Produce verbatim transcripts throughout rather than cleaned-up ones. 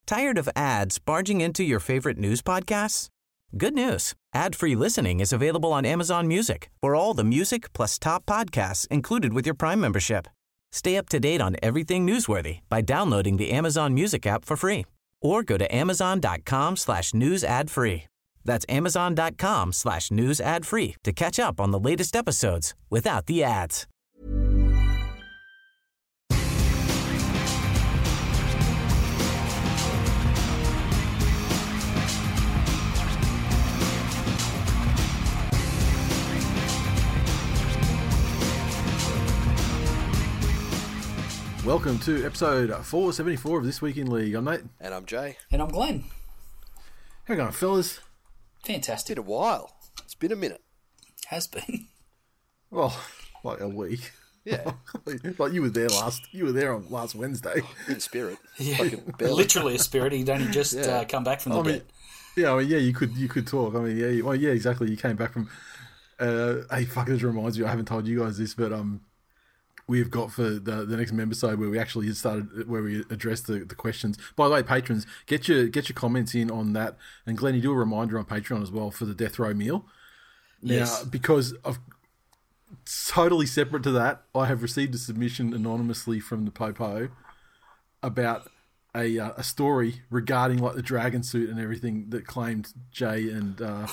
Tired of ads barging into your favorite news podcasts? Good news. Ad-free listening is available on Amazon Music for all the music plus top podcasts included with your Prime membership. Stay up to date on everything newsworthy by downloading the Amazon Music app for free or go to amazon.com slash news ad free. That's amazon.com slash news ad free to catch up on the latest episodes without the ads. Welcome to episode four seventy-four of This Week in League. I'm Nate. And I'm Jay. And I'm Glenn. How you going, fellas? Fantastic. It's been a while. It's been a minute. Has been. Well, like a week. Yeah. Like you were there last. You were there on last Wednesday. In spirit. Yeah. Fucking barely. Literally a spirit. He'd only just Yeah. uh, come back from the I mean, dead. yeah, I mean, yeah, you could you could talk. I mean, yeah, you, well, yeah, exactly. You came back from. Uh, hey, fuck! It just reminds me. I haven't told you guys this, but um. We've got for the the next members-sode where we actually started where we address the, the questions. By the way, patrons, get your get your comments in on that. And Glenn, you do a reminder on Patreon as well for the death row meal. Now, Yes. because of totally separate to that, I have received a submission anonymously from the Popo about a uh, a story regarding like the dragon suit and everything that claimed Jay and uh,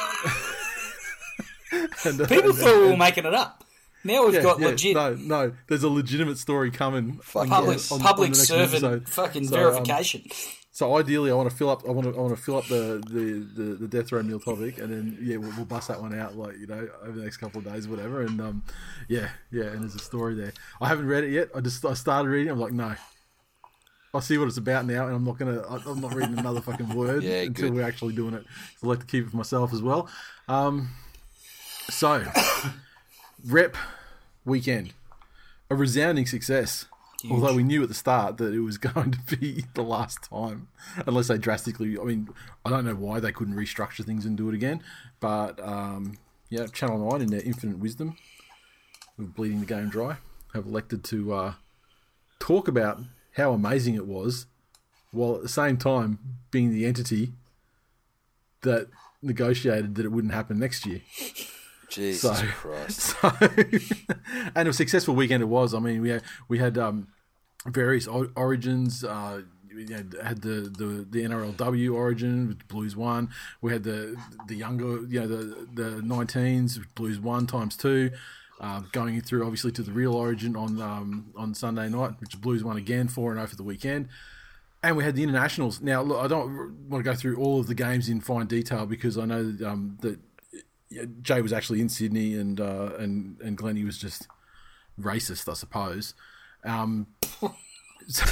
and uh, People and, thought we were and- making it up. Now we've yeah, got yeah, legit No, no, there's a legitimate story coming. Fuck public yes. on- on public the next servant episode. fucking So, um, verification. So ideally, I want to fill up. I want to. I want to fill up the, the, the, the death row meal topic, and then yeah, we'll, we'll bust that one out, like you know, over the next couple of days, whatever. And um, yeah, yeah. And there's a story there. I haven't read it yet. I just I started reading. I'm like, no. I see what it's about now, and I'm not gonna. I'm not reading another fucking word Yeah, until good. we're actually doing it. So I like to keep it for myself as well. Um, so rep weekend, a resounding success. Huge. Although we knew at the start that it was going to be the last time, unless they drastically. I mean, I don't know why they couldn't restructure things and do it again. But um, yeah, Channel Nine, in their infinite wisdom, with bleeding the game dry, have elected to uh, talk about how amazing it was, while at the same time being the entity that negotiated that it wouldn't happen next year. Jesus So- Christ. So, and a successful weekend it was. I mean, we had we had um, various o- origins. Uh, we had, had the, the, the N R L W origin, which Blues won. We had the the younger, you know, the the nineteens, which Blues won times two. Uh, going through obviously to the real origin on um, on Sunday night, which Blues won again, four and zero for the weekend. And we had the internationals. Now, look, I don't want to go through all of the games in fine detail because I know that, um, that yeah, Jay was actually in Sydney and uh, and and Glennie was just racist, I suppose. Um, so-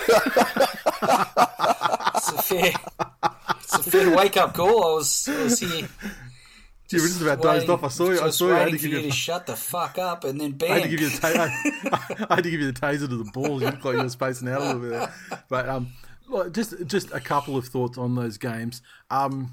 It's a fair, it's a fair wake up call. I was, I was here. you were just about dozed waiting- off. I saw you. I just saw you. I had waiting to for give you you. to shut the fuck up, and then I had to bam. give you the ta- I had to give you the taser to the balls. You look like you were spacing out a little bit there. But um, well, just just a couple of thoughts on those games. Um,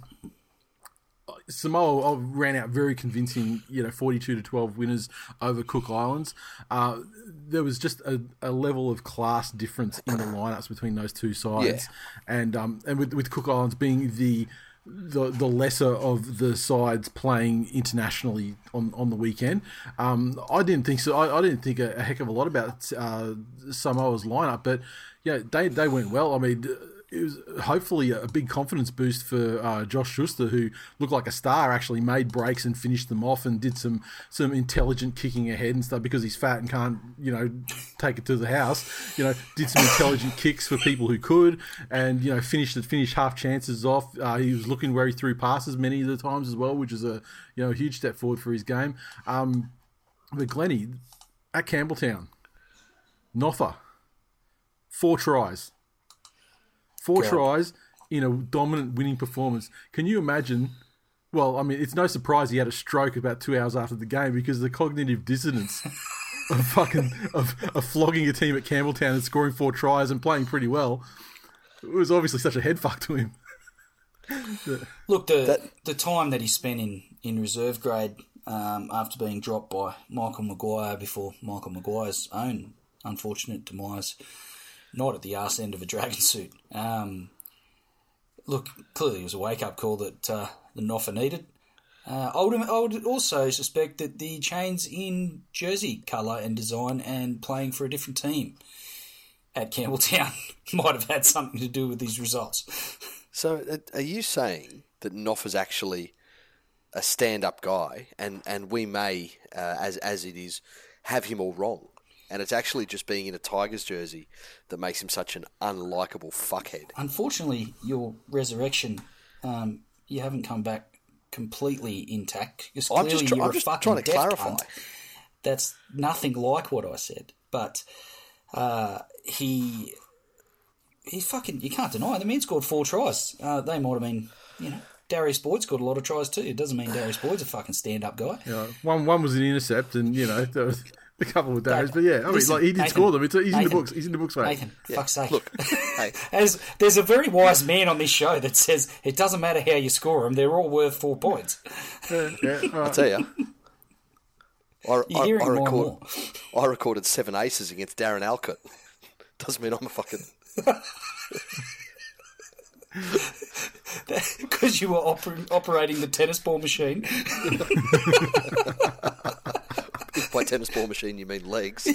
Samoa ran out very convincing, you know, forty-two to twelve winners over Cook Islands. Uh, there was just a, a level of class difference in the lineups between those two sides, and um, and with, with Cook Islands being the the the lesser of the sides playing internationally on, on the weekend. Um, I didn't think so. I, I didn't think a, a heck of a lot about uh, Samoa's lineup, but yeah, they they went well. I mean, it was hopefully a big confidence boost for uh, Josh Schuster, who looked like a star, actually made breaks and finished them off and did some some intelligent kicking ahead and stuff because he's fat and can't, you know, take it to the house. You know, did some intelligent kicks for people who could and, you know, finished it, finished half chances off. Uh, he was looking where he threw passes many of the times as well, which is a, you know, a huge step forward for his game. Um, but Glennie, at Campbelltown, Notha, four tries. Four God. tries in a dominant winning performance. Can you imagine? Well, I mean, it's no surprise he had a stroke about two hours after the game because the cognitive dissonance of fucking of, of flogging a team at Campbelltown and scoring four tries and playing pretty well. It was obviously such a head fuck to him. Look, the That- the time that he spent in, in reserve grade um, after being dropped by Michael Maguire before Michael Maguire's own unfortunate demise, not at the arse end of a dragon suit. Um, look, clearly it was a wake-up call that uh, the Noffa needed. Uh, I, would, I would also suspect that the change in jersey colour and design and playing for a different team at Campbelltown might have had something to do with these results. So are you saying that Noffa's actually a stand-up guy and, and we may, uh, as as it is, have him all wrong? And it's actually just being in a Tigers jersey that makes him such an unlikable fuckhead. Unfortunately, your resurrection, um, you haven't come back completely intact. Because I'm just, tr- you're I'm a just fucking trying to deaf clarify. cunt. That's nothing like what I said. But uh, he, he fucking, you can't deny it. The man scored four tries. Uh, they might have been, you know, Darius Boyd scored a lot of tries too. It doesn't mean Darius Boyd's a fucking stand-up guy. Yeah, one one was an intercept, and you know there was a couple of Darius, but yeah, I mean, Listen, like he did Nathan, score them. It's, he's Nathan, in the books. He's in the books, mate. Nathan, Yeah. fuck's sake. Look, hey. As, there's a very wise man on this show that says it doesn't matter how you score them; they're all worth four points. Yeah, yeah, all I right. tell you, I, You're I, hearing I, more and record, more. I recorded seven aces against Darren Alcott. Doesn't mean I'm a fucking... Because you were oper- operating the tennis ball machine. If by tennis ball machine you mean legs.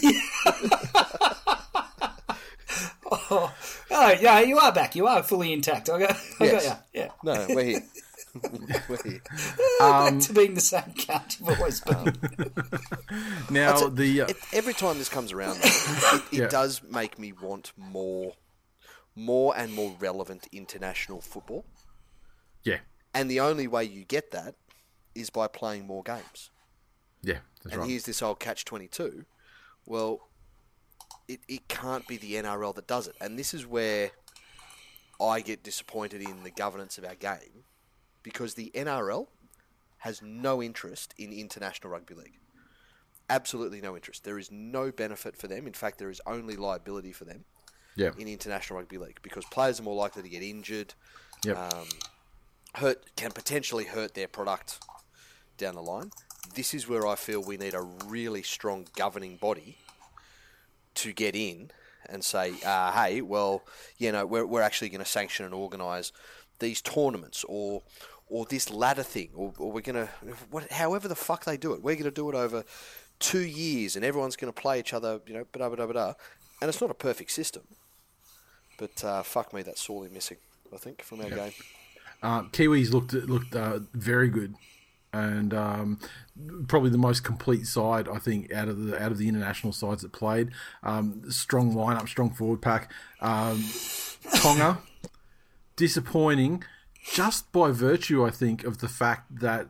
oh, oh, yeah, you are back. You are fully intact. I got, I Yes. got you. Yeah. No, we're here. We're here. Back to being the same cunt you've always been. Now That's it. the uh, It, every time this comes around, though, it, it Yeah. does make me want more, more and more relevant international football. yeah, And the only way you get that is by playing more games. yeah, that's And right. here's this old catch twenty-two. Well, it, it can't be the N R L that does it. And this is where I get disappointed in the governance of our game, because the N R L has no interest in International Rugby League. Absolutely no interest. There is no benefit for them. In fact, there is only liability for them Yeah, in International Rugby League, because players are more likely to get injured, yep. um, hurt can potentially hurt their product down the line. This is where I feel we need a really strong governing body to get in and say, uh, hey, well, you know, we're, we're actually going to sanction and organise these tournaments, or or this ladder thing, or, or we're going to, what, however the fuck they do it, we're going to do it over two years and everyone's going to play each other, you know, blah, blah, blah, blah. And it's not a perfect system. But uh, fuck me, that's sorely missing, I think, from our game. Uh, Kiwis looked looked uh, very good, and um, probably the most complete side, I think, out of the out of the international sides that played. Um, strong lineup, strong forward pack. Um, Tonga, disappointing, just by virtue, I think, of the fact that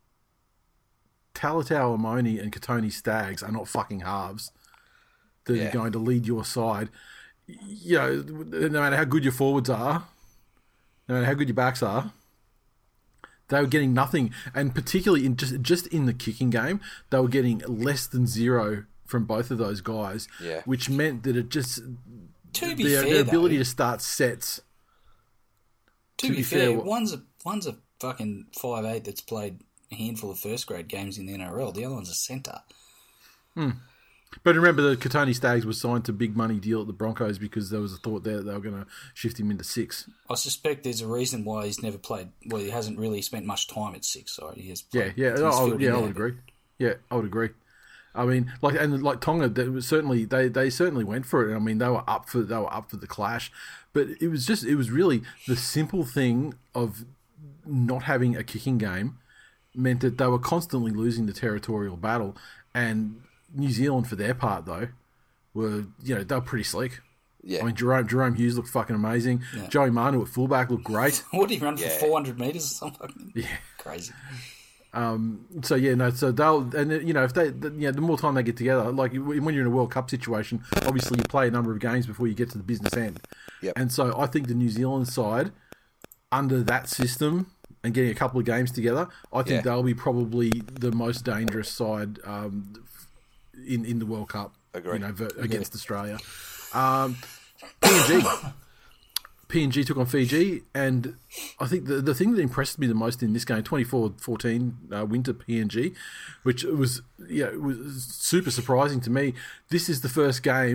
Talatau Amoni and Katoni Staggs are not fucking halves that Yeah. are going to lead your side. You know, no matter how good your forwards are, no matter how good your backs are, they were getting nothing. And particularly in just just in the kicking game, they were getting less than zero from both of those guys, Yeah. which meant that it just To be their, fair, their ability though, to start sets. to, to be be fair, fair, what- one's a one's a fucking five eight that's played a handful of first grade games in the N R L. The other one's a centre. But remember that Katoni Staggs was signed to a big money deal at the Broncos because there was a thought there that they were going to shift him into six. I suspect there's a reason why he's never played. Well, he hasn't really spent much time at six. Sorry, he has. Yeah, Played, yeah, he's I would, filled yeah, in I there, would but- agree. Yeah, I would agree. I mean, like, and like Tonga, they was certainly they, they certainly went for it. I mean, they were up for they were up for the clash, but it was just it was really the simple thing of not having a kicking game meant that they were constantly losing the territorial battle. And New Zealand, for their part, though, were you know they were pretty slick. Yeah. I mean, Jerome Jerome Hughes looked fucking amazing. Yeah. Joey Manu at fullback looked great. What did he run for Yeah. four hundred metres or something? Yeah. Crazy. So yeah, no. So they'll and you know if they, the, you know, the more time they get together, like when you're in a World Cup situation, obviously you play a number of games before you get to the business end. Yep. And so I think the New Zealand side, under that system and getting a couple of games together, I think Yeah. they'll be probably the most dangerous side um, in in the World Cup. Agree. You know, ver- against Australia. Um, P N G. P N G took on Fiji, and I think the the thing that impressed me the most in this game, twenty-four fourteen uh, win to P N G, which was yeah, it was super surprising to me. This is the first game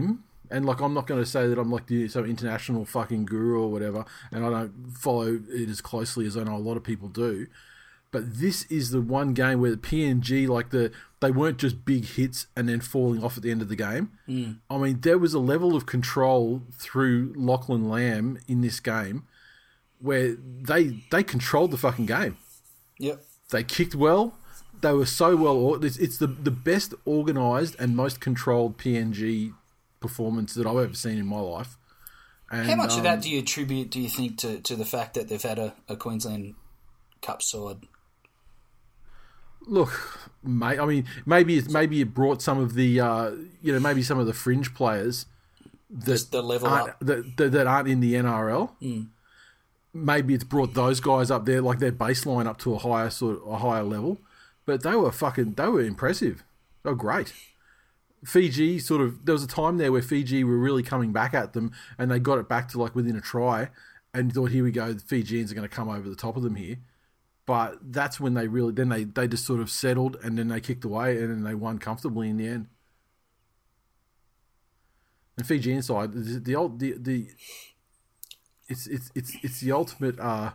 And, like, I'm not going to say that I'm, like, the, some international fucking guru or whatever, and I don't follow it as closely as I know a lot of people do. But this is the one game where the P N G, like, the they weren't just big hits and then falling off at the end of the game. Mm. I mean, there was a level of control through Lachlan Lamb in this game where they they controlled the fucking game. Yep. They kicked well. They were so well... It's, it's the, the best organised and most controlled P N G performance that I've ever seen in my life. And, How much um, of that do you attribute, do you think, to, to the fact that they've had a, a Queensland Cup side? Look, mate, I mean, maybe it, maybe it brought some of the, uh, you know, maybe some of the fringe players that, Just the level aren't, up. that, that, that aren't in the N R L. Mm. Maybe it's brought those guys up there, like their baseline up to a higher sort of, a higher level. But they were fucking, they were impressive. They were great. Fiji sort of, there was a time there where Fiji were really coming back at them and they got it back to like within a try and thought, here we go, the Fijians are going to come over the top of them here. But that's when they really, then they, they just sort of settled and then they kicked away and then they won comfortably in the end. And Fijian side, the, the old, the, the, it's, it's, it's, it's the ultimate, uh,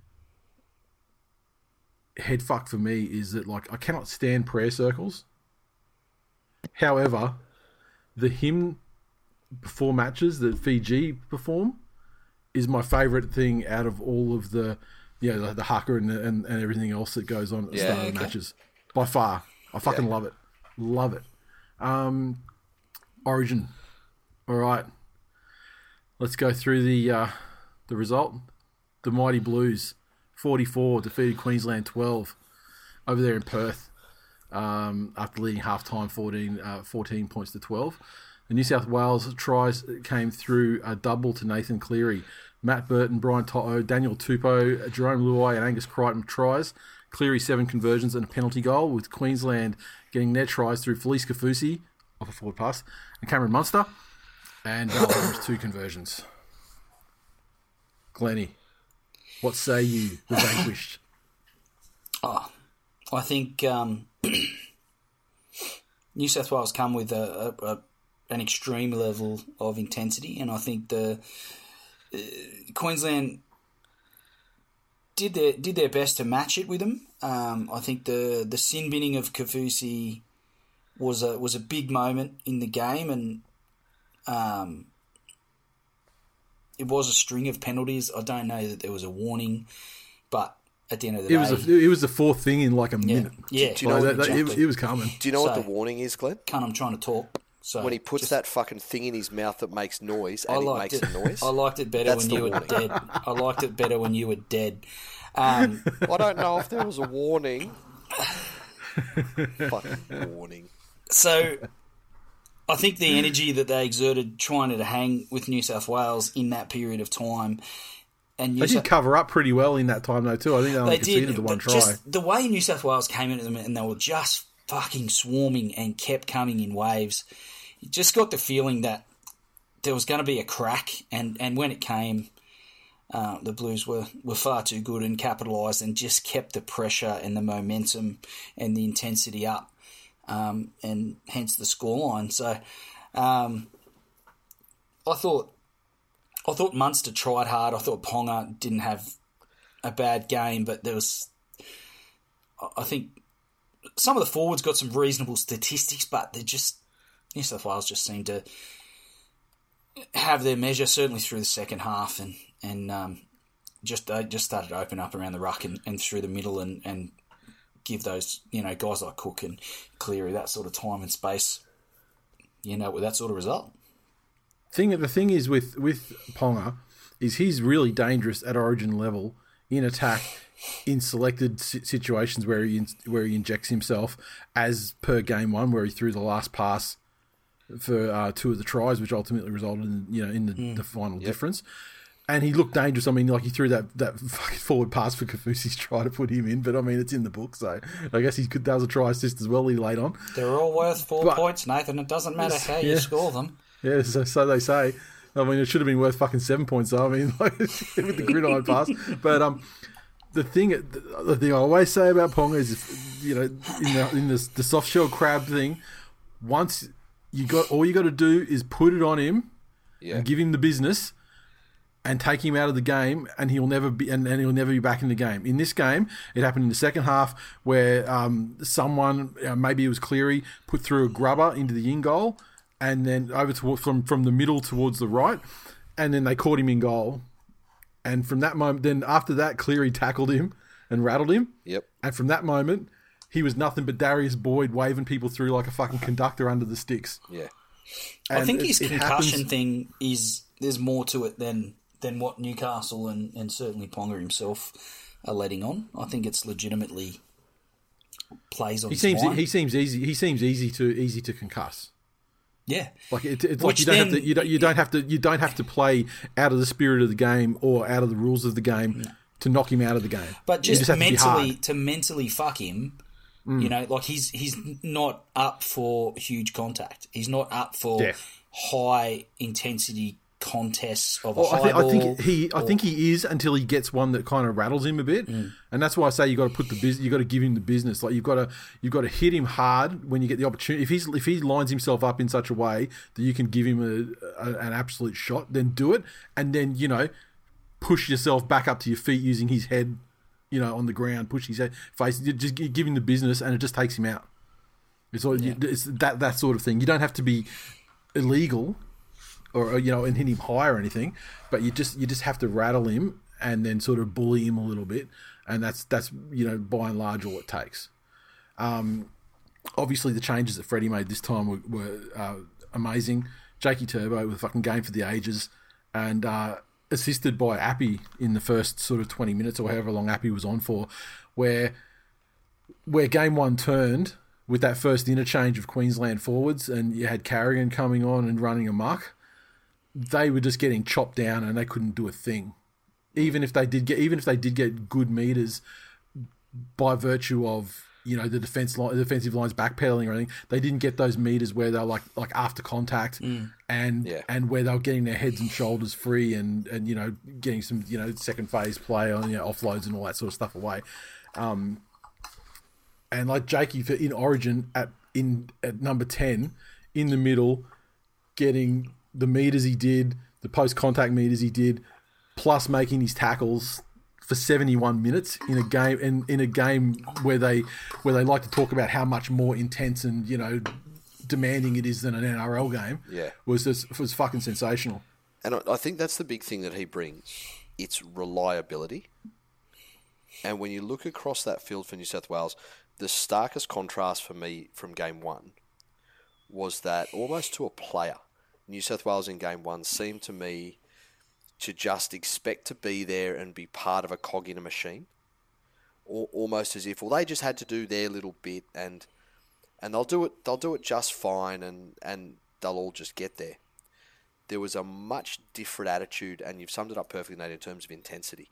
head fuck for me is that, like, I cannot stand prayer circles. However, the hymn before matches that Fiji perform is my favourite thing out of all of the, you know, the, the haka and, and, and everything else that goes on at the Yeah, start of okay. matches. By far. I fucking Yeah. love it. Love it. Um, Origin. All right. Let's go through the uh, the result. The Mighty Blues, forty-four, defeated Queensland twelve over there in Perth um, after leading half-time fourteen, uh, fourteen points to twelve. The New South Wales tries came through a double to Nathan Cleary. Matt Burton, Brian To'o, Daniel Tupou, Jerome Luai and Angus Crichton tries. Cleary seven conversions and a penalty goal, with Queensland getting their tries through Felice Kafusi off a forward pass and Cameron Munster, and Val Holmes two conversions. Glennie, what say you, the vanquished? Oh, I think um, New South Wales come with a, a, a an extreme level of intensity, and I think the uh, Queensland did their did their best to match it with them. Um, I think the the sin binning of Kafusi was a was a big moment in the game, and um, it was a string of penalties. I don't know that there was a warning, but at the end of the It day, was a, it was the fourth thing in like a yeah, minute. yeah, Do you know well, that, that- exactly. it, it was coming. Do you know what So- the warning is, Glenn? Cunt, I'm trying to talk. So When he puts just- that fucking thing in his mouth that makes noise, I and it liked makes it. a noise. I liked it better That's when the you were warning. dead. I liked it better when you were dead. Um, I don't know if there was a warning. Fucking warning. so I think the energy that they exerted trying to hang with New South Wales in that period of time, and New They did South, cover up pretty well in that time though too. I think they only they conceded did, the one but try. just the way New South Wales came into them and they were just fucking swarming and kept coming in waves. You just got the feeling that there was going to be a crack, and, and when it came, uh, the Blues were, were far too good and capitalised and just kept the pressure and the momentum and the intensity up, um, and hence the scoreline. So um, I thought I thought Munster tried hard. I thought Ponga didn't have a bad game, but there was, I think, some of the forwards got some reasonable statistics, but they just, New South Wales just seemed to have their measure, certainly through the second half, and and um, just they just started to open up around the ruck and, and through the middle, and, and give those, you know, guys like Cook and Cleary that sort of time and space, you know, with that sort of result. Thing the thing is with with Ponga is he's really dangerous at Origin level in attack in selected si- situations where he in, where he injects himself, as per game one where he threw the last pass for uh, two of the tries, which ultimately resulted in, you know, in the, Mm. the final yep. difference. And he looked dangerous. I mean, like he threw that, that fucking forward pass for Kafusi's try to put him in, but I mean, it's in the book, so I guess he could. That was a try assist as well. He laid on. They're all worth four But- points, Nathan. It doesn't matter how you Yeah. score them. Yeah, so, so they say. I mean, it should have been worth fucking seven points, though. I mean, like, with the gridiron pass. But um, the thing, the, the thing I always say about Ponga is, if, you know, in the in the, the soft shell crab thing, once you got all you got to do is put it on him Yeah. and give him the business and take him out of the game, and he'll never be and, and he'll never be back in the game. In this game, it happened in the second half where um, someone, uh, maybe it was Cleary, put through a grubber into the in goal, and then over to, from from the middle towards the right, and then they caught him in goal. And from that moment, then after that, Cleary tackled him and rattled him. Yep. And from that moment, he was nothing but Darius Boyd waving people through like a fucking conductor under the sticks. Yeah. And I think it- his it concussion happens- thing is there's more to it than than what Newcastle and, and certainly Ponga himself are letting on. I think it's legitimately plays on He seems spine. he seems easy. He seems easy to easy to concuss. yeah. Like it, it's like Which you don't have then- to you don't you don't have to you don't have to play out of the spirit of the game or out of the rules of the game to knock him out of the game. But You just, have to be hard. mentally, to mentally fuck him, you know, like he's he's not up for huge contact. He's not up for Yeah. high intensity contests of a Well, high I think, I ball. think he, I or- think he is until he gets one that kind of rattles him a bit, Mm. and that's why I say you got to put the bus- you got to give him the business. Like you've got to, you've got to hit him hard when you get the opportunity. If he's, if he lines himself up in such a way that you can give him a, a an absolute shot, then do it, and then you know, push yourself back up to your feet using his head, you know, on the ground, push his head, face, you just give him the business, and it just takes him out. It's all, you, it's that that sort of thing. You don't have to be illegal. Or you know, and hit him high or anything, but you just you just have to rattle him and then sort of bully him a little bit, and that's that's you know by and large all it takes. Um, obviously, the changes that Freddie made this time were, were uh, amazing. Jakey Turbo with a fucking game for the ages, and uh, assisted by Appy in the first sort of twenty minutes or however long Appy was on for, where where game one turned with that first interchange of Queensland forwards, and you had Carrigan coming on and running amok. They were just getting chopped down and they couldn't do a thing. Even if they did get, even if they did get good meters by virtue of you know the defense line, the defensive lines backpedaling or anything, they didn't get those meters where they're like like after contact Mm. and Yeah. and where they were getting their heads and shoulders free and and you know getting some you know second phase play on you know offloads and all that sort of stuff away. Um, and like Jakey for in Origin at in at number ten in the middle, getting the meters he did, the post contact meters he did, plus making his tackles for seventy-one minutes in a game in, in a game where they where they like to talk about how much more intense and you know demanding it is than an N R L game. Yeah. was just was fucking sensational. And I I think that's the big thing that he brings. It's reliability. And when you look across that field for New South Wales, the starkest contrast for me from game one was that almost to a player, New South Wales in game one seemed to me to just expect to be there and be part of a cog in a machine. Or, almost as if, well, they just had to do their little bit and and they'll do it they'll do it just fine and, and they'll all just get there. There was a much different attitude, and you've summed it up perfectly, Nate, in terms of intensity.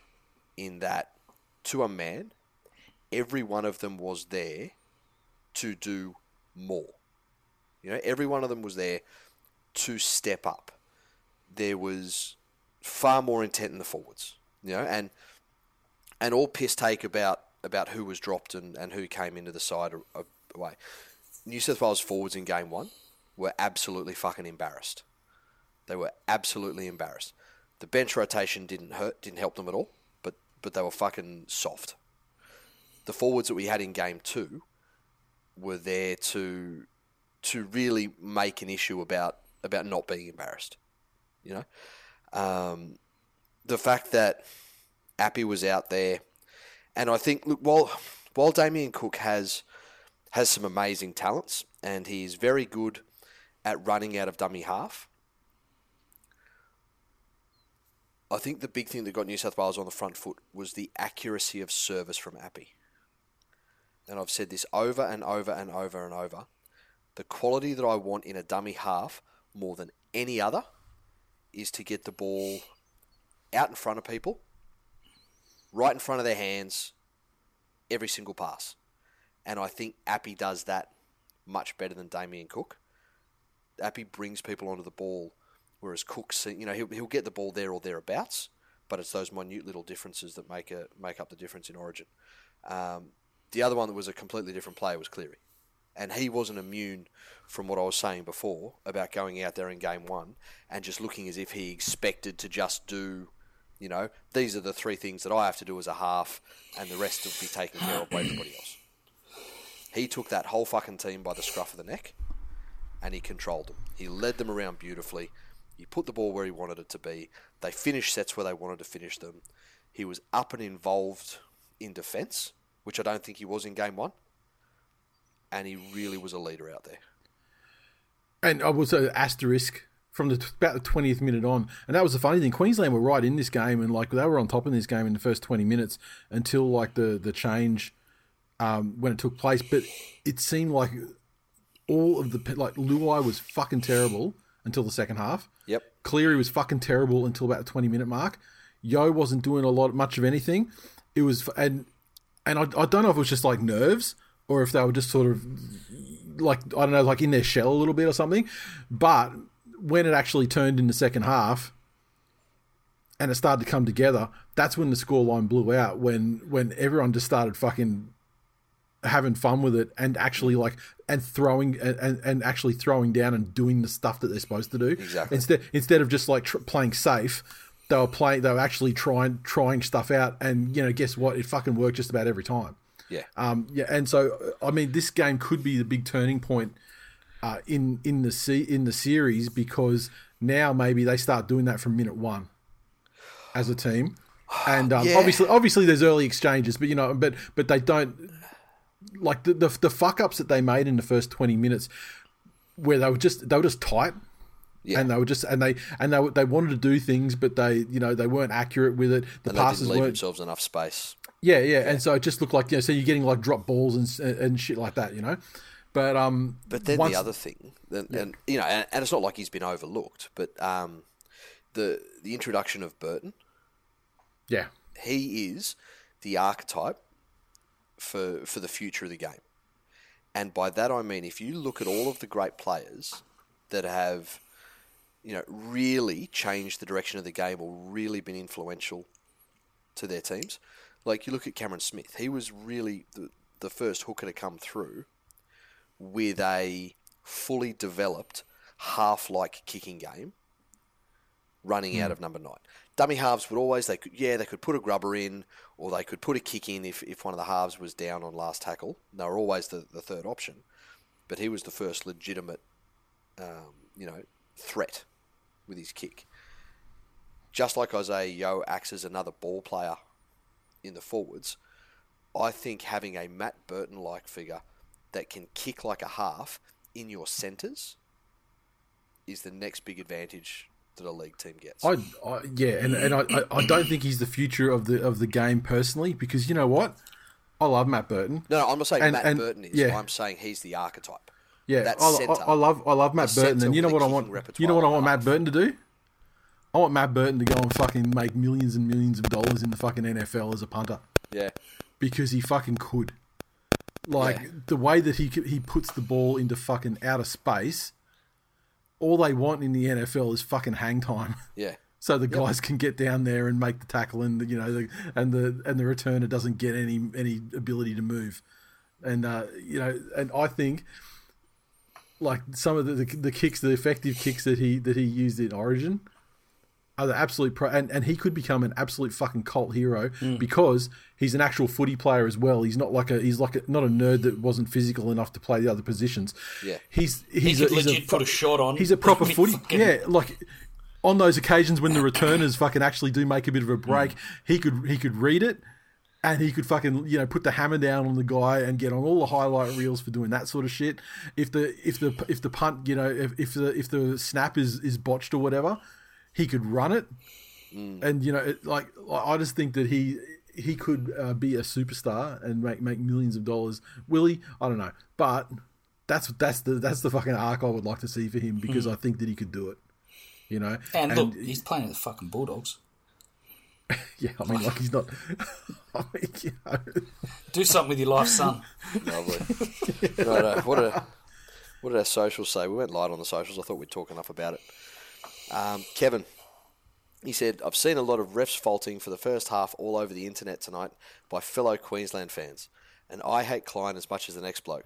In that, to a man, every one of them was there to do more. You know, every one of them was there to step up. There was far more intent in the forwards, you know, and and all piss take about, about who was dropped and, and who came into the side away. New South Wales forwards in game one were absolutely fucking embarrassed. They were absolutely embarrassed. The bench rotation didn't hurt, didn't help them at all, but but they were fucking soft. The forwards that we had in game two were there to to really make an issue about about not being embarrassed. You know, um, the fact that Appy was out there, and I think look while while Damien Cook has has some amazing talents and he's very good at running out of dummy half. I think the big thing that got New South Wales on the front foot was the accuracy of service from Appy. And I've said this over and over and over and over. The quality that I want in a dummy half more than any other is to get the ball out in front of people, right in front of their hands, every single pass. And I think Appy does that much better than Damien Cook. Appy brings people onto the ball, whereas Cook, you know, he'll he'll get the ball there or thereabouts, but it's those minute little differences that make a make up the difference in Origin. Um, the other one that was a completely different player was Cleary, And he wasn't immune from what I was saying before about going out there in game one and just looking as if he expected to just do, you know, these are the three things that I have to do as a half and the rest will be taken care of by everybody else. He took that whole fucking team by the scruff of the neck and he controlled them. He led them around beautifully. He put the ball where he wanted it to be. They finished sets where they wanted to finish them. He was up and involved in defence, which I don't think he was in game one. And he really was a leader out there. And I was an asterisk from the about the twentieth minute on. And that was the funny thing. Queensland were right in this game, and like they were on top in this game in the first twenty minutes until like the, the change um, when it took place. But it seemed like all of the... Like Luai was fucking terrible until the second half. Yep. Cleary was fucking terrible until about the twenty minute mark. Yo wasn't doing a lot, much of anything. It was... And, and I, I don't know if it was just like nerves or if they were just sort of... like, I don't know, like in their shell a little bit or something. But when it actually turned in the second half and it started to come together, that's when the scoreline blew out, when when everyone just started fucking having fun with it and actually like, and throwing, and, and actually throwing down and doing the stuff that they're supposed to do. Exactly. Instead, instead of just like tr- playing safe, they were playing, they were actually trying, trying stuff out. And, you know, guess what? It fucking worked just about every time. Yeah. Um, yeah, and so I mean, this game could be the big turning point uh, in in the se- in the series, because now maybe they start doing that from minute one as a team, and um, Yeah. obviously, obviously, there's early exchanges, but you know, but but they don't like the the, the fuck ups that they made in the first twenty minutes, where they were just they were just tight. Yeah. And they were just, and they, and they, they wanted to do things, but they, you know, they weren't accurate with it. The and passes they didn't leave weren't. themselves enough space. Yeah, yeah, and so it just looked like, you know, so you're getting like drop balls and and shit like that, you know. But um, but then once, the other thing, and, yeah. and you know, and, and it's not like he's been overlooked, but um, the the introduction of Burton, yeah, he is the archetype for for the future of the game, and by that I mean, if you look at all of the great players that have, you know, really changed the direction of the game or really been influential to their teams. Like, you look at Cameron Smith. He was really the, the first hooker to come through with a fully developed half-like kicking game running mm. out of number nine. Dummy halves would always, they could, yeah, they could put a grubber in or they could put a kick in if, if one of the halves was down on last tackle. They were always the, the third option. But he was the first legitimate, um, you know, threat with his kick. Just like Isaiah Yeo acts as another ball player in the forwards, I think having a Matt Burton-like figure that can kick like a half in your centres is the next big advantage that a league team gets. I, I yeah, and, and I, I don't think he's the future of the of the game personally, because you know what? I love Matt Burton. No, no I'm not saying and, Matt and, Burton is. Yeah. I'm saying he's the archetype. Yeah, that I, centre, I, I love I love Matt Burton, and you know what I want? You know what I want Matt Burton to do? I want Matt Burton to go and fucking make millions and millions of dollars in the fucking N F L as a punter. Yeah. Because he fucking could. Like, yeah. the way that he he puts the ball into fucking outer space, all they want in the N F L is fucking hang time. Yeah. So the guys yep. can get down there and make the tackle, and you know, the, and the and the returner doesn't get any any ability to move. And uh, you know, and I think like some of the, the the kicks, the effective kicks that he that he used in Origin are the absolute pro, and, and he could become an absolute fucking cult hero mm. because he's an actual footy player as well. He's not like a he's like a, not a nerd that wasn't physical enough to play the other positions. Yeah, he's he's he a, could he's legit a, put a shot on. He's a proper footy. Fucking... Yeah, like on those occasions when the returners fucking actually do make a bit of a break, mm. he could he could read it. And he could fucking, you know, put the hammer down on the guy and get on all the highlight reels for doing that sort of shit. If the if the if the punt, you know, if, if the if the snap is, is botched or whatever, he could run it. Mm. And you know, it, like I just think that he he could uh, be a superstar and make make millions of dollars. Will he? I don't know, but that's that's the that's the fucking arc I would like to see for him, because mm. I think that he could do it. You know, and, and look, he's playing with the fucking Bulldogs. Yeah, I mean, like he's not. I mean, you know. Do something with your life, son. Lovely. Right, uh, what did what did our socials say? We went light on the socials. I thought we'd talk enough about it. Um, Kevin, he said, "I've seen a lot of refs faulting for the first half all over the internet tonight by fellow Queensland fans, and I hate Klein as much as the next bloke.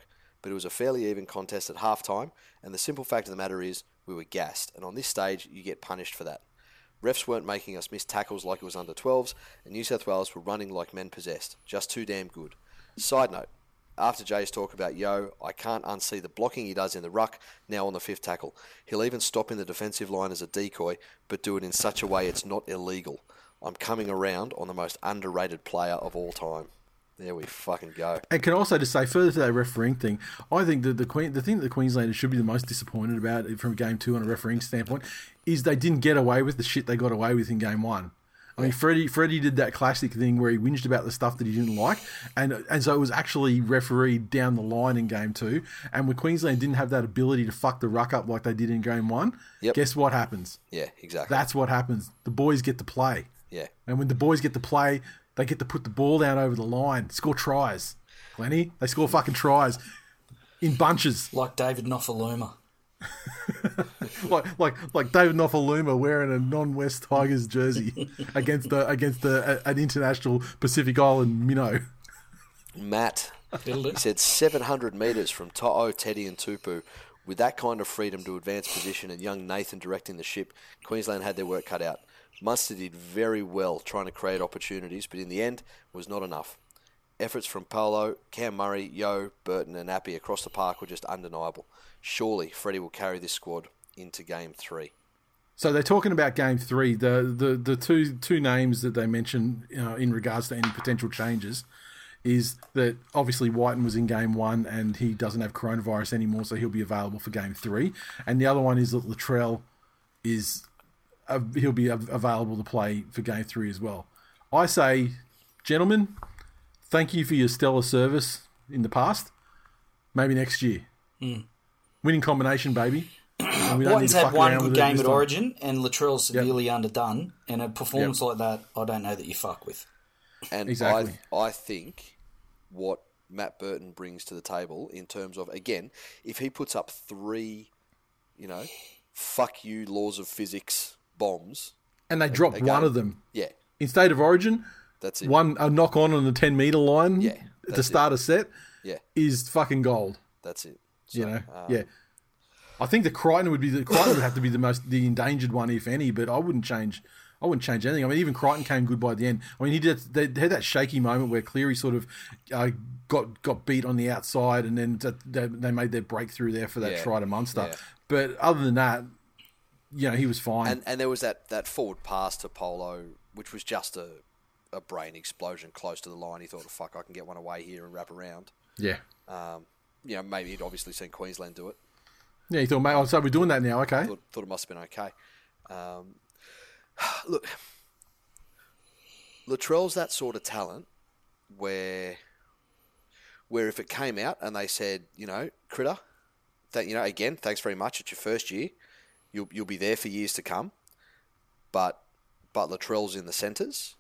but it was a fairly even contest at halftime, and the simple fact of the matter is we were gassed, and on this stage you get punished for that. Refs weren't making us miss tackles like it was under twelves, and New South Wales were running like men possessed. Just too damn good. Side note, after Jay's talk about Yo, I can't unsee the blocking he does in the ruck, now on the fifth tackle. He'll even stop in the defensive line as a decoy, but do it in such a way it's not illegal. I'm coming around on the most underrated player of all time. There we fucking go. And can also just say, further to that refereeing thing, I think that the Queen, the thing that the Queenslanders should be the most disappointed about from game two on a refereeing standpoint is they didn't get away with the shit they got away with in game one. I mean, Freddie Freddie did that classic thing where he whinged about the stuff that he didn't like, and and so it was actually refereed down the line in game two. And when Queensland didn't have that ability to fuck the ruck up like they did in game one, yep. guess what happens? Yeah, exactly. That's what happens. The boys get to play. Yeah. And when the boys get to play, they get to put the ball down over the line, score tries. Glennie, they score fucking tries in bunches. Like David Nofaluma. like like like David Nofaluma wearing a non-West Tigers jersey against the against the an international Pacific Island minnow. Matt, he said seven hundred metres from To'o, Teddy and Tupu. With that kind of freedom to advance position and young Nathan directing the ship, Queensland had their work cut out. Munster did very well trying to create opportunities, but in the end was not enough. Efforts from Paulo, Cam Murray, Yo, Burton and Appy across the park were just undeniable. Surely Freddie will carry this squad into game three. So they're talking about game three. The the, the two two names that they mentioned uh, in regards to any potential changes is that obviously Whiten was in game one and he doesn't have coronavirus anymore, so he'll be available for game three. And the other one is that Latrell is uh, he'll be available to play for game three as well. I say, gentlemen, thank you for your stellar service in the past. Maybe next year. Mm. Winning combination, baby. Whiten's had one good game at Origin, and Latrell's severely yep. underdone. And a performance yep. like that, I don't know that you fuck with. And exactly. I, I think what Matt Burton brings to the table in terms of, again, if he puts up three, you know, fuck you laws of physics bombs. And they drop again, one of them. Yeah. In State of Origin, that's it. One, a knock on on the ten metre line yeah, to start it. a set yeah. is fucking gold. That's it. So, you know, um, yeah. I think the Crichton would be the Crichton would have to be the most the endangered one, if any. But I wouldn't change. I wouldn't change anything. I mean, even Crichton came good by the end. I mean, he did. They had that shaky moment where Cleary sort of uh, got got beat on the outside, and then they, they made their breakthrough there for that yeah, try to Munster. Yeah. But other than that, you know, he was fine. And and there was that, that forward pass to Polo, which was just a a brain explosion close to the line. He thought, "Fuck, I can get one away here and wrap around." Yeah. Um, you know, maybe he'd obviously seen Queensland do it. Yeah, he thought, mate, oh, so we're doing that now, okay. Thought, thought it must have been okay. Um, look, Latrell's that sort of talent where where if it came out and they said, you know, Critter, that, you know, again, thanks very much, it's your first year, you'll you'll be there for years to come, but but Latrell's in the centres,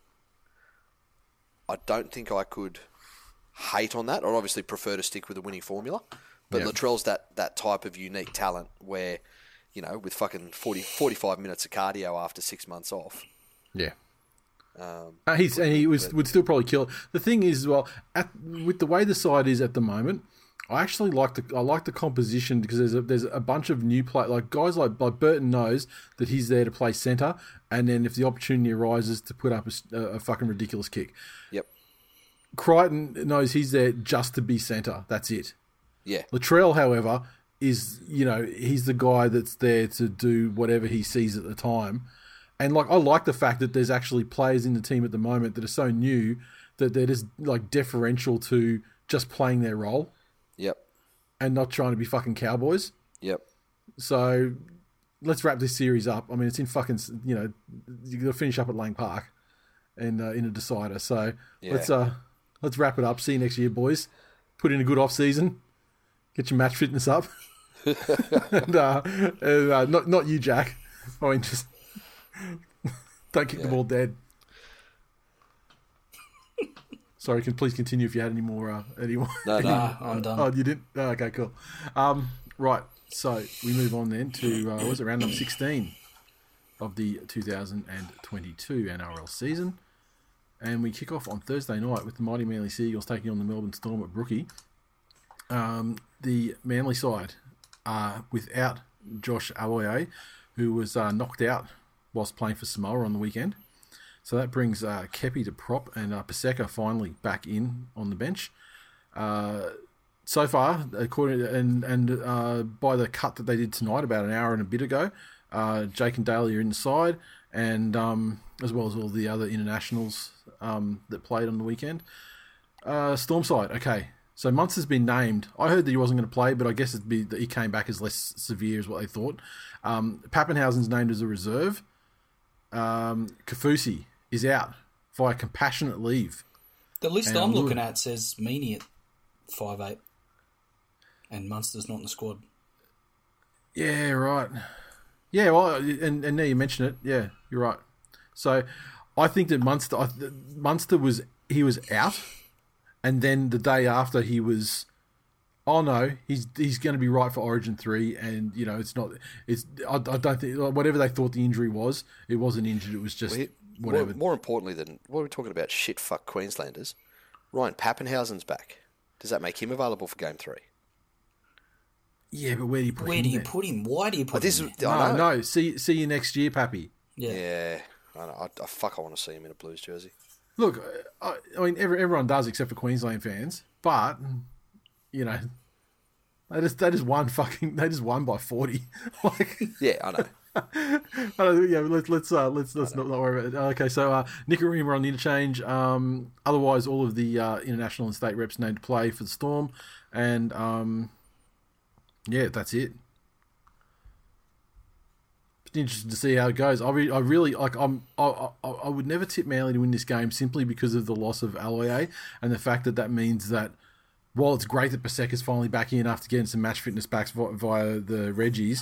I don't think I could hate on that. I'd obviously prefer to stick with a winning formula. But yep. Latrell's that, that type of unique talent where, you know, with fucking forty, forty-five minutes of cardio after six months off. Yeah. Um, uh, he's, and he was, would still probably kill it. The thing is, as well, at, with the way the side is at the moment, I actually like the I like the composition because there's a, there's a bunch of new play like guys like, like Burton knows that he's there to play centre, and then if the opportunity arises to put up a, a fucking ridiculous kick. Yep. Crichton knows he's there just to be centre. That's it. Yeah. Latrell, however, is, you know, he's the guy that's there to do whatever he sees at the time. And, like, I like the fact that there's actually players in the team at the moment that are so new that they're just, like, deferential to just playing their role. Yep. And not trying to be fucking cowboys. Yep. So, let's wrap this series up. I mean, it's in fucking, you know, you're going to finish up at Lang Park and uh, in a decider. So, yeah. let's uh, let's wrap it up. See you next year, boys. Put in a good off-season. Get your match fitness up. and, uh, and, uh, not not you, Jack. I mean, just don't kick yeah. the ball dead. Sorry, can please continue if you had any more. Uh, any more no, any no, more, I'm done. Oh, you didn't? Oh, okay, cool. Um, right, so we move on then to, uh, what was it, round number sixteen of the two thousand twenty-two N R L season. And we kick off on Thursday night with the mighty Manly Sea Eagles taking on the Melbourne Storm at Brookie. um, the Manly side uh, without Josh Aloiai, who was uh, knocked out whilst playing for Samoa on the weekend. So that brings uh, Kepi to prop and uh, Paseka finally back in on the bench. Uh, so far, according to, and and uh, by the cut that they did tonight, about an hour and a bit ago, uh, Jake and Daly are inside, and um, as well as all the other internationals um, that played on the weekend. Uh, Stormside, okay. So Munster's been named. I heard that he wasn't going to play, but I guess it'd be that he came back as less severe, is what they thought. Um, Pappenhausen's named as a reserve. Um, Kafusi is out via compassionate leave. The list And I'm I'm looking looking- at says Meany at five eight, and Munster's not in the squad. Yeah, right. Yeah, well, and, and now you mention it, yeah, you're right. So I think that Munster, I, Munster was he was out, and then the day after he was, oh no, he's he's going to be right for Origin three, and you know it's not, it's I, I don't think whatever they thought the injury was, it wasn't injured, it was just Well, he- whatever. More, more importantly than what are we talking about? Shit, fuck Queenslanders. Ryan Pappenhausen's back. Does that make him available for game three? Yeah, but where do you put Where him do you then? put him? Why do you Oh, put this him? is, there? I No, know. no. See, see you next year, Pappy. Yeah. Yeah, I, know. I, I fuck. I want to see him in a Blues jersey. Look, I, I mean, every, everyone does except for Queensland fans, but you know, they just they just won fucking they just won by forty. Like, Yeah, I know. I don't, yeah, let's let's uh, let's let's not, not worry about it. Okay, so uh, Nicarima on the interchange. Um, otherwise, all of the uh, international and state reps named to play for the Storm, and um, yeah, that's it. It's interesting to see how it goes. I, re- I really like. I'm. I, I I would never tip Manly to win this game simply because of the loss of Aloiai and the fact that that means that while it's great that Paseka's finally back in after getting some match fitness backs via, via the Reggies,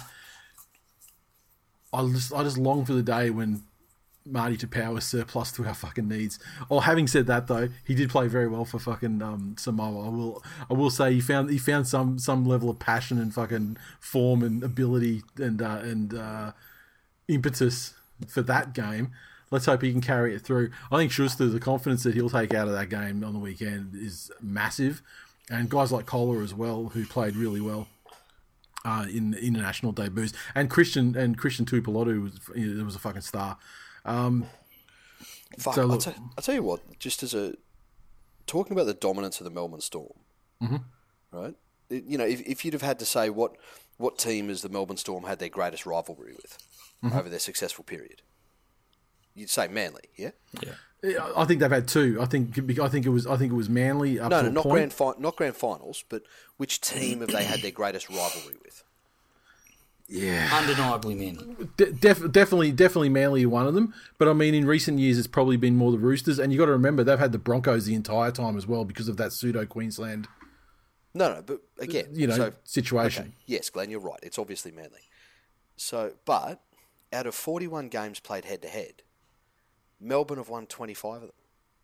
I just I just long for the day when Marty Tapau is surplus to our fucking needs. Oh, having said that though, he did play very well for fucking um, Samoa. I will I will say he found he found some some level of passion and fucking form and ability and uh, and uh, impetus for that game. Let's hope he can carry it through. I think Schuster, the confidence that he'll take out of that game on the weekend is massive, and guys like Kohler as well, who played really well uh, in the international debuts, and Christian and Christian Tuipulotu was it was a fucking star. Um, Fuck, So I'll, look- t- I'll tell you what. Just as a talking about the dominance of the Melbourne Storm, mm-hmm. right? It- you know, if, if you'd have had to say what what team is the Melbourne Storm had their greatest rivalry with Mm-hmm. over their successful period, you'd say Manly, yeah. Yeah. I think they've had two. I think I think it was I think it was Manly up No, to no, a not point. grand fi- not grand finals, but which team have they had their greatest rivalry with? Yeah, Undeniably men. De- def- definitely, definitely Manly are one of them. But I mean, in recent years, it's probably been more the Roosters, and you got to remember they've had the Broncos the entire time as well because of that pseudo Queensland, No, no, but again, you know, so, situation. okay, yes, Glenn, you're right. It's obviously Manly. So, but out of forty-one games played head to head, Melbourne have won twenty-five of them.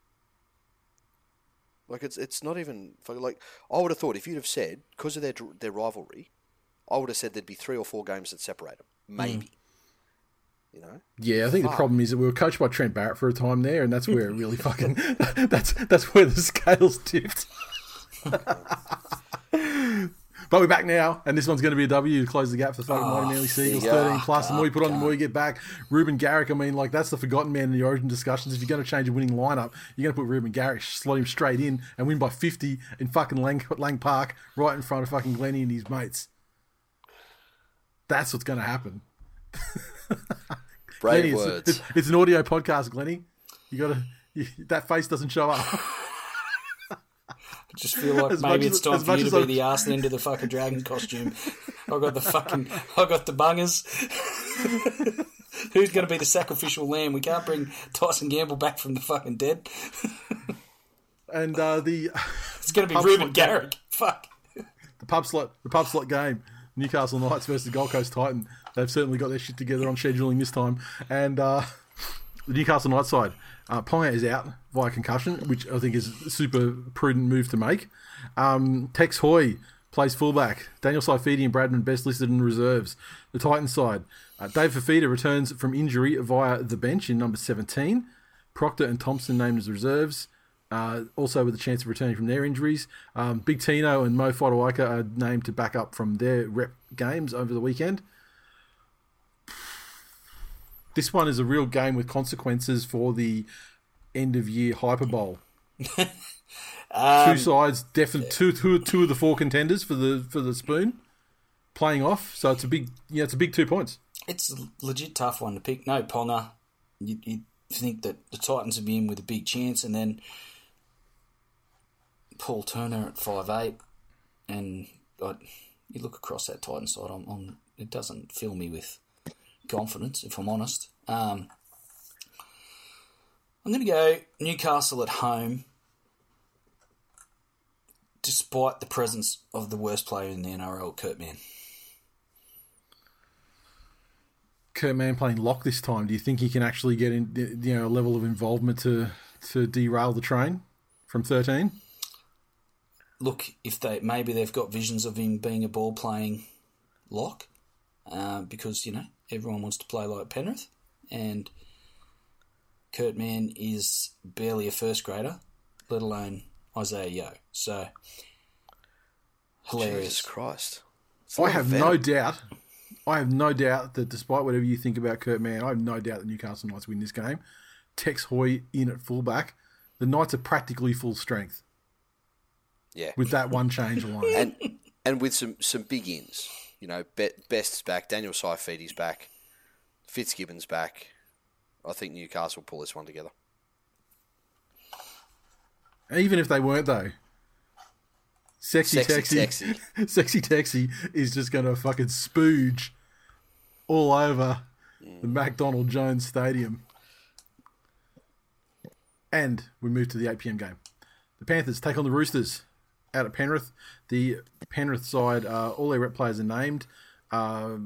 Like it's it's not even like I would have thought if you'd have said because of their their rivalry, I would have said there'd be three or four games that separate them, maybe. You know. Yeah, I think Fuck. the problem is that we were coached by Trent Barrett for a time there, and that's where it really fucking that's that's where the scales tipped. But we're back now, and this one's going to be a W to close the gap for the fucking Oh, Mighty Manly Seagulls. there you go. thirteen plus. The more you put on, the more you get back. Ruben Garrick, I mean, like, that's the forgotten man in the Origin discussions. If you're going to change a winning lineup, you're going to put Ruben Garrick, slot him straight in, and win by fifty in fucking Lang, Lang Park, right in front of fucking Glennie and his mates. That's what's going to happen. Brave Glennie, it's, words. It's, it's an audio podcast, Glennie. You got to. That face doesn't show up. I just feel like As maybe much it's as- time as for you much to as be I- the arse end of the fucking dragon costume. I got the fucking, I got the bungers. Who's going to be the sacrificial lamb? We can't bring Tyson Gamble back from the fucking dead. And uh, the It's going to be Pub Ruben slot- Garrick. Fuck. the pub slot the pub slot game, Newcastle Knights versus Gold Coast Titan. They've certainly got their shit together on scheduling this time. And uh, the Newcastle Knights side, uh, Ponga is out via concussion, which I think is a super prudent move to make. Um, Tex Hoy plays fullback. Daniel Saifidi and Bradman best listed in reserves. The Titans side, uh, Dave Fafita returns from injury via the bench in number seventeen. Proctor and Thompson named as reserves. uh, also with a chance of returning from their injuries. Um, Big Tino and Mo Fodawaika are named to back up from their rep games over the weekend. This one is a real game with consequences for the end-of-year Hyper Bowl. um, two sides, definitely two, two, two of the four contenders for the for the spoon playing off. So it's a big, yeah, it's a big two points. It's a legit tough one to pick. No Ponga. You, you think that the Titans would be in with a big chance, and then Paul Turner at five eight, and I, you look across that Titan side, I'm, I'm, it doesn't fill me with confidence, if I'm honest. Um, I'm going to go Newcastle at home, despite the presence of the worst player in the N R L, Kurt Mann. Kurt Mann playing lock this time. Do you think he can actually get in, you know, a level of involvement to to derail the train from thirteen? Look, if they maybe they've got visions of him being a ball playing lock, uh, because you know everyone wants to play like Penrith, and Kurt Mann is barely a first grader, let alone Isaiah Yeo. So hilarious. Jesus Christ! I have no doubt. I have no doubt that despite whatever you think about Kurt Mann, I have no doubt that Newcastle Knights win this game. Tex Hoy in at fullback. The Knights are practically full strength. Yeah. With that one change alone. and and with some, some big ins. You know, Best's back, Daniel Saifiti's back, Fitzgibbon's back. I think Newcastle will pull this one together. Even if they weren't, though. Sexy, sexy Texy. Texy. Sexy Texy is just going to fucking spooge all over mm. the McDonald Jones Stadium. And we move to the eight p.m. game. The Panthers take on the Roosters out at Penrith. The Penrith side, uh, all their rep players are named. Uh,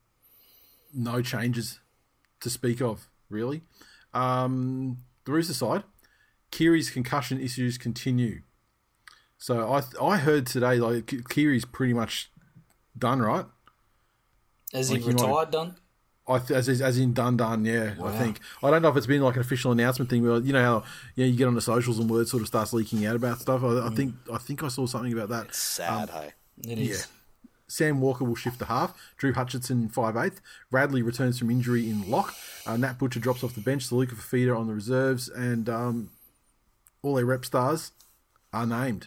no changes to speak of, really. Um, the Rooster side, Keary's concussion issues continue. So I I heard today like Keary's pretty much done, right? As like he retired, might, done? I th- as as in done, done. Yeah, wow. I think I don't know if it's been like an official announcement thing where you know how you know you get on the socials and word sort of starts leaking out about stuff. I, mm. I think I think I saw something about that. It's sad, um, hey. It is. Yeah. Sam Walker will shift to half. Drew Hutchinson five eighth. Radley returns from injury in lock. Uh, Nat Butcher drops off the bench. Saluka Fafita on the reserves, and um, all their rep stars are named.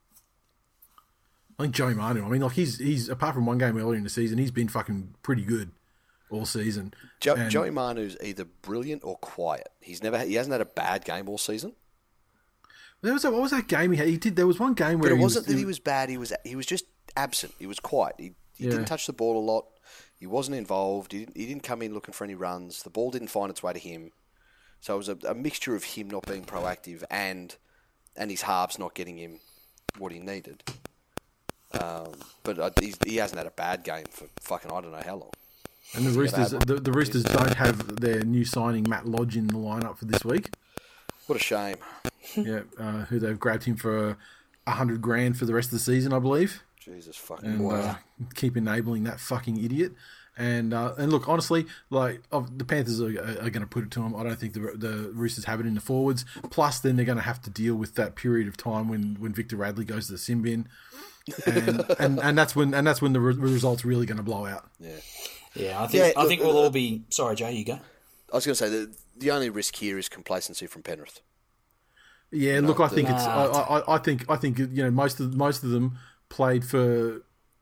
I think Joey Manu, I mean, like he's he's apart from one game earlier in the season, he's been fucking pretty good all season. Jo- and, Joey Manu's either brilliant or quiet. He's never he hasn't had a bad game all season. There was a, what was that game he had? He did. There was one game where but it he wasn't was, that he was bad. He was he was just absent. He was quiet. He he yeah. didn't touch the ball a lot. He wasn't involved. He didn't, he didn't come in looking for any runs. The ball didn't find its way to him. So it was a, a mixture of him not being proactive and and his halves not getting him what he needed. Um, but uh, he's, he hasn't had a bad game for fucking I don't know how long. And the Roosters, the, the Roosters don't have their new signing Matt Lodge in the lineup for this week. What a shame. yeah, uh, who they've grabbed him for a hundred grand for the rest of the season, I believe. Jesus fucking and wow. uh, keep enabling that fucking idiot. And uh, and look, honestly, like the Panthers are, are going to put it to them. I don't think the the Roosters have it in the forwards. Plus, then they're going to have to deal with that period of time when, when Victor Radley goes to the sin bin. and, and and that's when and that's when the re- results really going to blow out. Yeah, yeah. I think yeah, I look, think we'll uh, all be sorry, Joe. You go. I was going to say the the only risk here is complacency from Penrith. Yeah, look, I think nah. it's I, I, I think I think you know most of most of them played for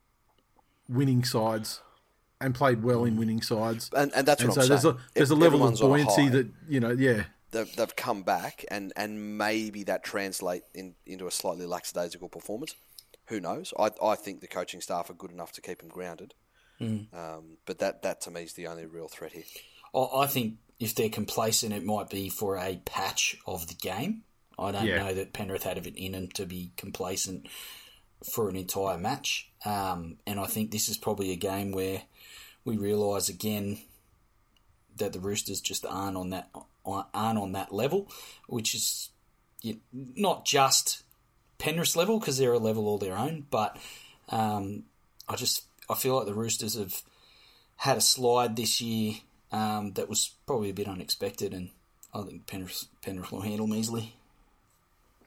winning sides and played well in winning sides, and and that's what and I'm so saying. There's a there's a level of buoyancy that you know, yeah. They've, they've come back, and, and maybe that translate in, into a slightly lackadaisical performance. Who knows? I I think the coaching staff are good enough to keep them grounded. Mm. Um, but that, that to me is the only real threat here. I think if they're complacent, it might be for a patch of the game. I don't yeah. know that Penrith had it in them to be complacent for an entire match. Um, and I think this is probably a game where we realise again that the Roosters just aren't on that aren't on that level, which is not just Penrith's level because they're a level all their own, but um, I just I feel like the Roosters have had a slide this year um, that was probably a bit unexpected, and I think Penrith Penrith will handle them easily.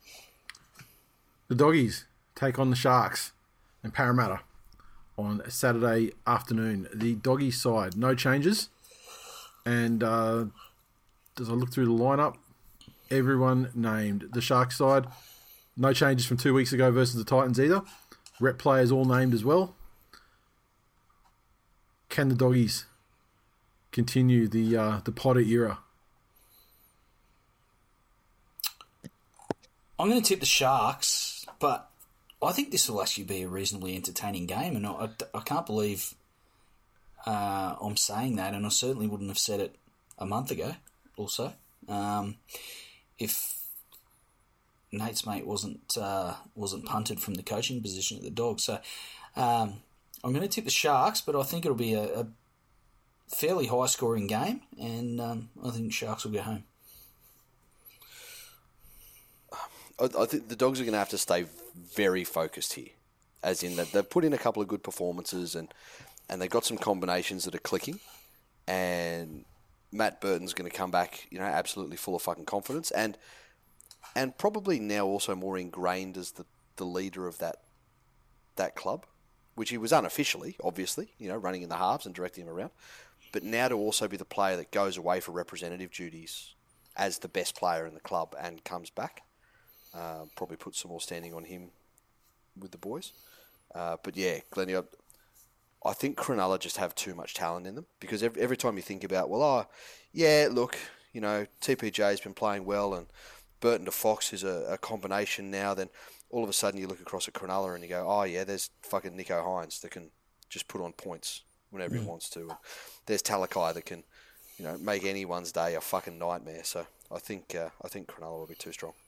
The Doggies take on the Sharks in Parramatta on Saturday afternoon. The Doggies side, no changes. And uh, as I look through the lineup, everyone named. The Sharks side, no changes from two weeks ago versus the Titans either. Rep players all named as well. Can the Doggies continue the uh, the Potter era? I'm going to tip the Sharks, but I think this will actually be a reasonably entertaining game, and I, I can't believe uh, I'm saying that, and I certainly wouldn't have said it a month ago also. Um, if Nate's mate wasn't uh, wasn't punted from the coaching position at the Dogs. So um, I'm going to tip the Sharks, but I think it'll be a, a fairly high-scoring game, and um, I think Sharks will go home. I, I think the Dogs are going to have to stay very focused here, as in that they've put in a couple of good performances and, and they've got some combinations that are clicking, and Matt Burton's going to come back, you know, absolutely full of fucking confidence, and and probably now also more ingrained as the, the leader of that that club, which he was unofficially, obviously, you know, running in the halves and directing him around, but now to also be the player that goes away for representative duties as the best player in the club and comes back. Uh, probably put some more standing on him with the boys. Uh, but yeah, Glennie, I, I think Cronulla just have too much talent in them, because every, every time you think about, well, oh, yeah, look, you know, T P J's been playing well and Burton to Fox is a, a combination now, then all of a sudden you look across at Cronulla and you go, oh yeah, there's fucking Nico Hines that can just put on points whenever mm. he wants to. And there's Talakai that can, you know, make anyone's day a fucking nightmare. So I think uh, I think Cronulla will be too strong.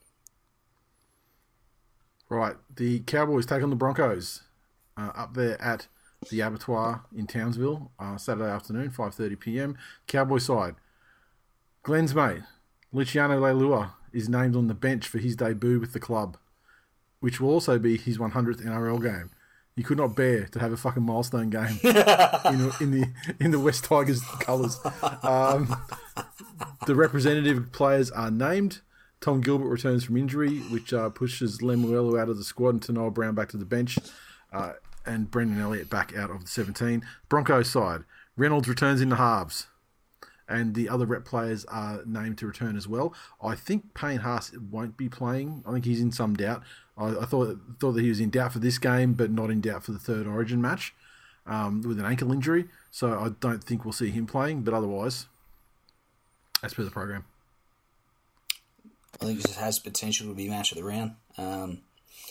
Right, the Cowboys take on the Broncos uh, up there at the Abattoir in Townsville, uh, Saturday afternoon, five thirty p.m. Cowboy side, Glenn's mate, Luciano Leilua, is named on the bench for his debut with the club, which will also be his one hundredth N R L game. He could not bear to have a fucking milestone game in, in the in the West Tigers colours. Um, the representative players are named. Tom Gilbert returns from injury, which uh, pushes Lemuelu out of the squad and Tanoa Brown back to the bench, uh, and Brendan Elliott back out of the seventeen. Broncos side, Reynolds returns in the halves, and the other rep players are named to return as well. I think Payne Haas won't be playing. I think he's in some doubt. I, I thought thought that he was in doubt for this game, but not in doubt for the third Origin match um, with an ankle injury. So I don't think we'll see him playing, but otherwise, as per the program. I think this has potential to be match of the round. Um,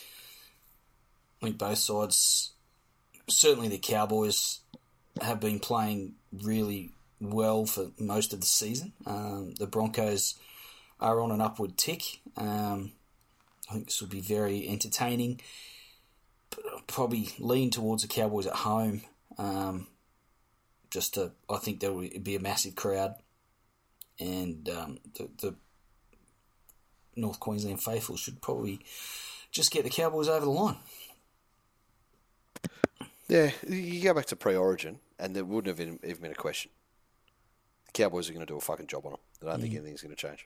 I think both sides, certainly the Cowboys, have been playing really well for most of the season. Um, the Broncos are on an upward tick. Um, I think this will be very entertaining. But I'll probably lean towards the Cowboys at home. Um, just to, I think there will be a massive crowd, and um, the, the North Queensland faithful should probably just get the Cowboys over the line. Yeah, you go back to pre-Origin, and there wouldn't have even, even been a question. The Cowboys are going to do a fucking job on them. I don't mm. think anything's going to change.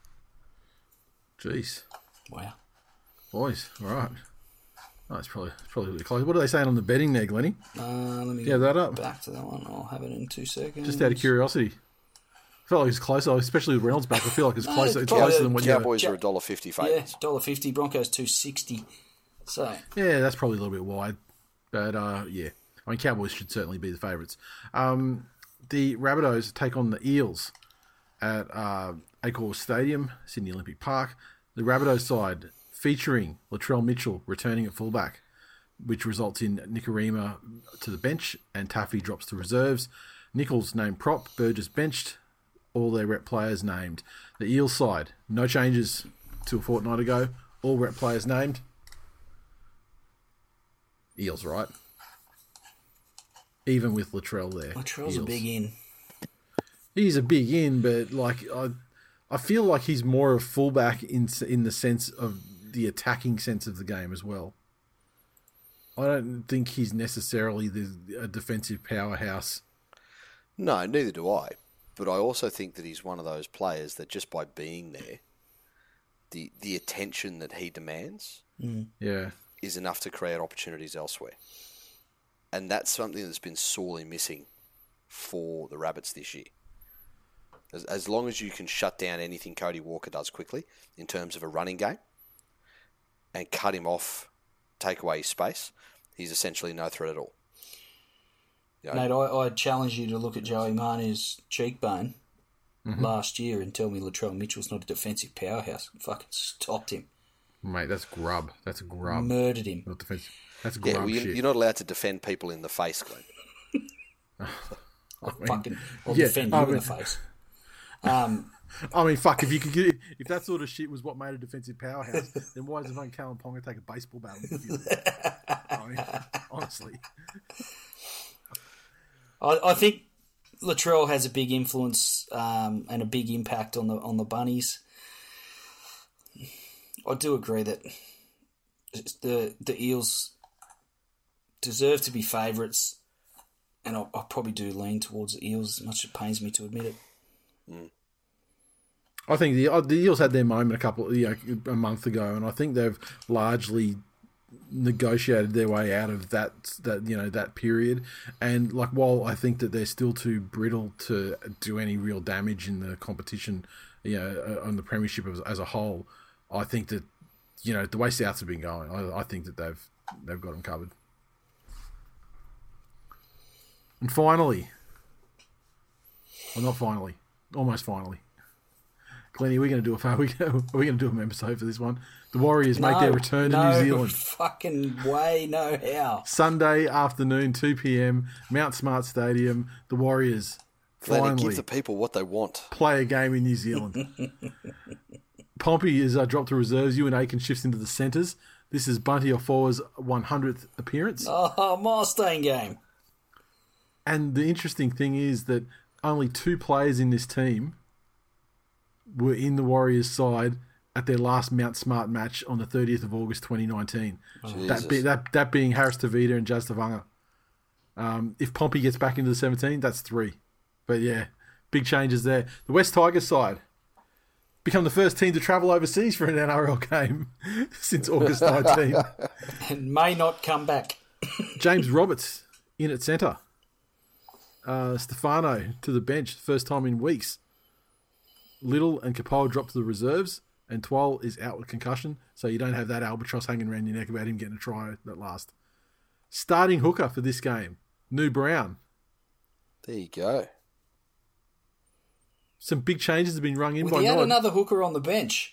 Jeez. Wow. Boys, all right. Oh, it's probably, it's probably really close. What are they saying on the betting there, Glennie? Uh, let me get that up. Back to that one. I'll have it in two seconds. Just out of curiosity. I felt like it's closer, especially with Reynolds back. I feel like it's no, closer, it's closer closer than what you Cowboys you are one dollar fifty favourites. Yeah, one dollar fifty. Broncos two sixty. So yeah, that's probably a little bit wide. But uh, yeah, I mean, Cowboys should certainly be the favourites. Um, the Rabbitohs take on the Eels at uh, Accor Stadium, Sydney Olympic Park. The Rabbitohs side featuring Latrell Mitchell returning at fullback, which results in Nikorima to the bench and Taffy drops to reserves. Nichols named prop, Burgess benched. All their rep players named. The Eels side, no changes to a fortnight ago. All rep players named. Eels, right? Even with Latrell there. Latrell's Eels. a big in. He's a big in, but like I, I feel like he's more of fullback in in the sense of the attacking sense of the game as well. I don't think he's necessarily the a defensive powerhouse. No, neither do I. But I also think that he's one of those players that just by being there the the attention that he demands Mm. Yeah. is enough to create opportunities elsewhere. And that's something that's been sorely missing for the Rabbits this year. As, as long as you can shut down anything Cody Walker does quickly in terms of a running game and cut him off, take away his space, he's essentially no threat at all. You know, Mate, I, I challenge you to look at Joey Manu's cheekbone Mm-hmm. last year and tell me Latrell Mitchell's not a defensive powerhouse. Fucking stopped him. Mate, that's grub. That's grub. Murdered him. Not defensive. That's yeah, grub well, you, shit. you're not allowed to defend people in the face, Glenn. I mean, Fucking, I'll yeah, defend you I in mean- the face. Um, I mean, fuck, if you could get, if that sort of shit was what made a defensive powerhouse, then why doesn't fucking Callum Ponga take a baseball bat in the field? I mean, honestly. I, I think Latrell has a big influence um, and a big impact on the on the Bunnies. I do agree that the the Eels deserve to be favourites, and I, I probably do lean towards the Eels, as much as it pains me to admit it. Mm. I think the the Eels had their moment a couple, you know, a month ago, and I think they've largely negotiated their way out of that that you know that period. And like, while I think that they're still too brittle to do any real damage in the competition, you know, on the premiership as, as a whole, I think that you know the way Souths have been going, I, I think that they've they've got them covered. And finally, well, not finally, almost finally. Glennie, are we going to do a are we going to do a episode for this one? The Warriors No, make their return to no New Zealand. Fucking way, no how. Sunday afternoon, two p.m, Mount Smart Stadium. The Warriors Glenn, finally give the people what they want. play a game in New Zealand. Pompey is uh, dropped to reserves. Ewan Aiken shifts into the centres. This is Bunty Ofoa's one hundredth appearance. Oh, milestone game. And the interesting thing is that only two players in this team were in the Warriors side at their last Mount Smart match on the thirtieth of August twenty nineteen. That, be, that that being Harris Tavita and Jazz Tavanga. Um, if Pompey gets back into the seventeen, that's three. But yeah, big changes there. The West Tigers side become the first team to travel overseas for an N R L game since August nineteenth. And may not come back. James Roberts in at centre. Uh, Stefano to the bench, first time in weeks. Little and Capel drop to the reserves, and Twal is out with concussion, so you don't have that albatross hanging around your neck about him getting a try at last. Starting hooker for this game, New Brown. There you go. Some big changes have been rung in Well, by he had Nod. another hooker on the bench.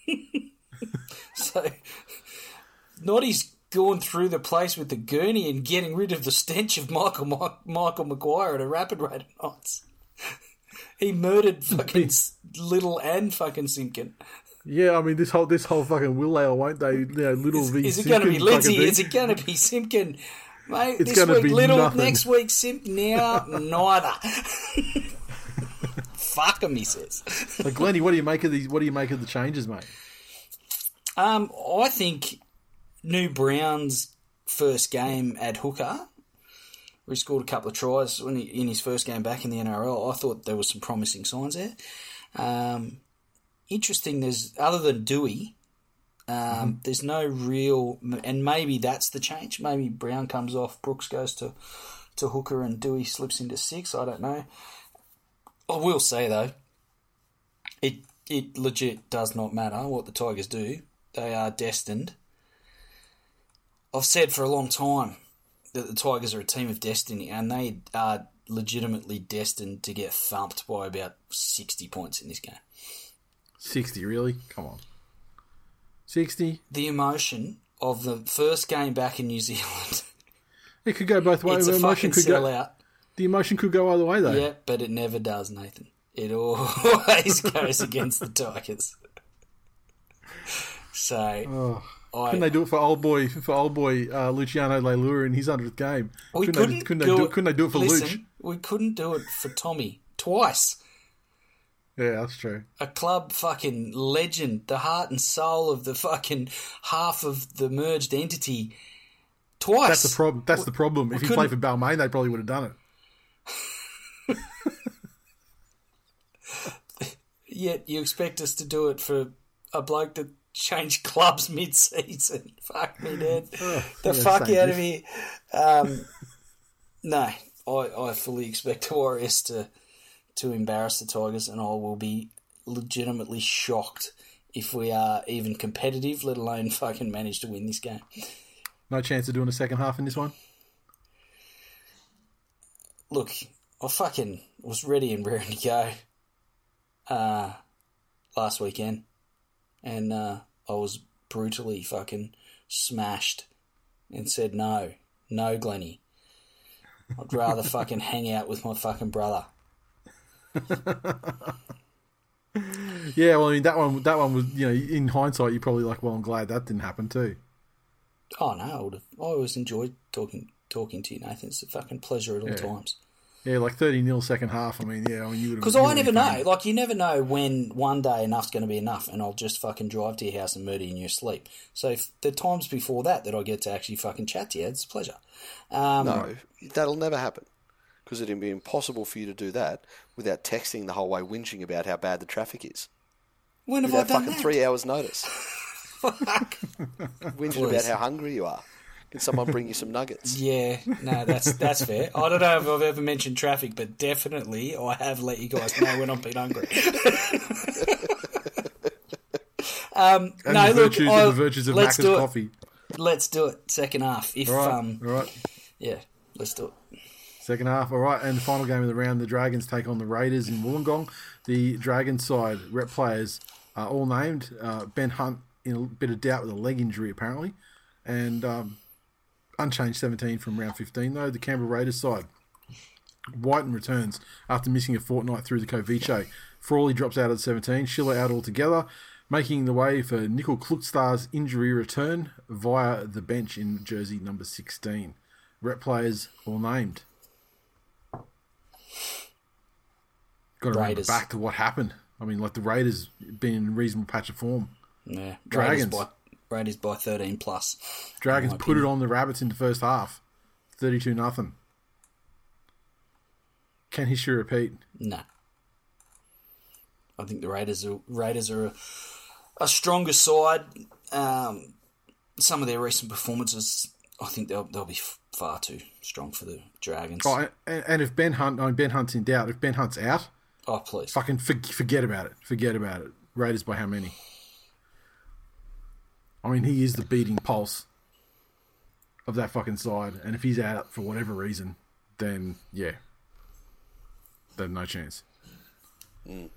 So, Noddy's gone through the place with the gurney and getting rid of the stench of Michael Mi- Michael Maguire at a rapid rate of knots. He murdered fucking Little and fucking Simpkin. Yeah, I mean this whole this whole fucking will they or won't they? You know, Little Is, v is it going to be Simpkin Lindsay? fucking Is it going to be Simpkin? Mate, It's this gonna week be Little, nothing. next week Simpkin. Now, neither. Fuck him, he says. So Glennie, what do you make of these? What do you make of the changes, mate? Um, I think New Brown's first game at hooker, where he scored a couple of tries when he, in his first game back in the N R L, I thought there was some promising signs there. Um, interesting, there's other than Dewey, um, mm-hmm. there's no real, and maybe that's the change. Maybe Brown comes off, Brooks goes to, to hooker, and Dewey slips into six. I don't know. I will say though, it it legit does not matter what the Tigers do. They are destined. I've said for a long time that the Tigers are a team of destiny, and they are legitimately destined to get thumped by about sixty points in this game. sixty, really? Come on. sixty? The emotion of the first game back in New Zealand. It could go both ways. It's a The emotion fucking could go, sellout. The emotion could go either way, though. Yeah, but it never does, Nathan. It always goes against the Tigers. So, Oh. I, Couldn't they do it for old boy for old boy uh, Luciano Leilua in his hundredth game? we couldn't, couldn't, they, couldn't, do they do, it, couldn't they do it for listen, Luch? we couldn't do it for Tommy twice. Yeah, that's true. A club fucking legend, the heart and soul of the fucking half of the merged entity, twice. That's the problem. That's we, the problem. If he couldn't- played for Balmain, they probably would have done it. Yet you expect us to do it for a bloke that changed clubs mid-season. Fuck me, dude. Oh, the yeah, fuck same out of diff. here. Um, no, I, I fully expect the Warriors to to embarrass the Tigers, and I will be legitimately shocked if we are even competitive, let alone fucking manage to win this game. No chance of doing a second half in this one? Look, I fucking was ready and raring to go uh, last weekend, and uh, I was brutally fucking smashed and said no, no, Glennie. I'd rather fucking hang out with my fucking brother. Yeah, well, I mean that one. That one was, you know, in hindsight, you're probably like, well, I'm glad that didn't happen too. Oh no, I, would have, I always enjoyed talking talking to you, Nathan. It's a fucking pleasure at all Yeah. times. Yeah, like thirty nil second half. I mean, yeah, I mean you would have. Because I never know. Like, you never know when one day enough's going to be enough, and I'll just fucking drive to your house and murder you in your sleep. So if the times before that that I get to actually fucking chat to you, it's a pleasure. Um, No, that'll never happen. Because it'd be impossible for you to do that without texting the whole way, whinging about how bad the traffic is. When have Without I done fucking that? three hours' notice. Fuck. Whinging Please. about how hungry you are. Can someone bring you some nuggets? Yeah, no, that's that's fair. I don't know if I've ever mentioned traffic, but definitely I have let you guys know when I've been hungry. um, And no, the look, virtues, I, and the virtues of let's Macca's do it. coffee. Let's do it. Second half. If All right, um, all right. yeah, let's do it. Second half, all right. And the final game of the round, the Dragons take on the Raiders in Wollongong. The Dragons side rep players are all named. Uh, Ben Hunt in a bit of doubt with a leg injury apparently, and um, unchanged seventeen from round fifteen though. The Canberra Raiders side, Whiten returns after missing a fortnight through the Coviche. Frawley drops out of the seventeen. Schiller out altogether, making the way for Nickel Klukstar's injury return via the bench in jersey number sixteen. Rep players all named. Got to remember Raiders. back to what happened. I mean, like the Raiders been in a reasonable patch of form. Yeah, Dragons. Raiders by, Raiders by thirteen plus. Dragons in my put it opinion. on the Rabbits in the first half, thirty-two nothing. Can history repeat? No. I think the Raiders are Raiders are a, a stronger side. Um, some of their recent performances, I think they'll they'll be f- far too strong for the Dragons. Oh, and, and if Ben Hunt, I mean, Ben Hunt's in doubt. If Ben Hunt's out, Oh, please. fucking for, forget about it. Forget about it. Raiders by how many? I mean, he is the beating pulse of that fucking side, and if he's out for whatever reason, then yeah, then no chance. Mm.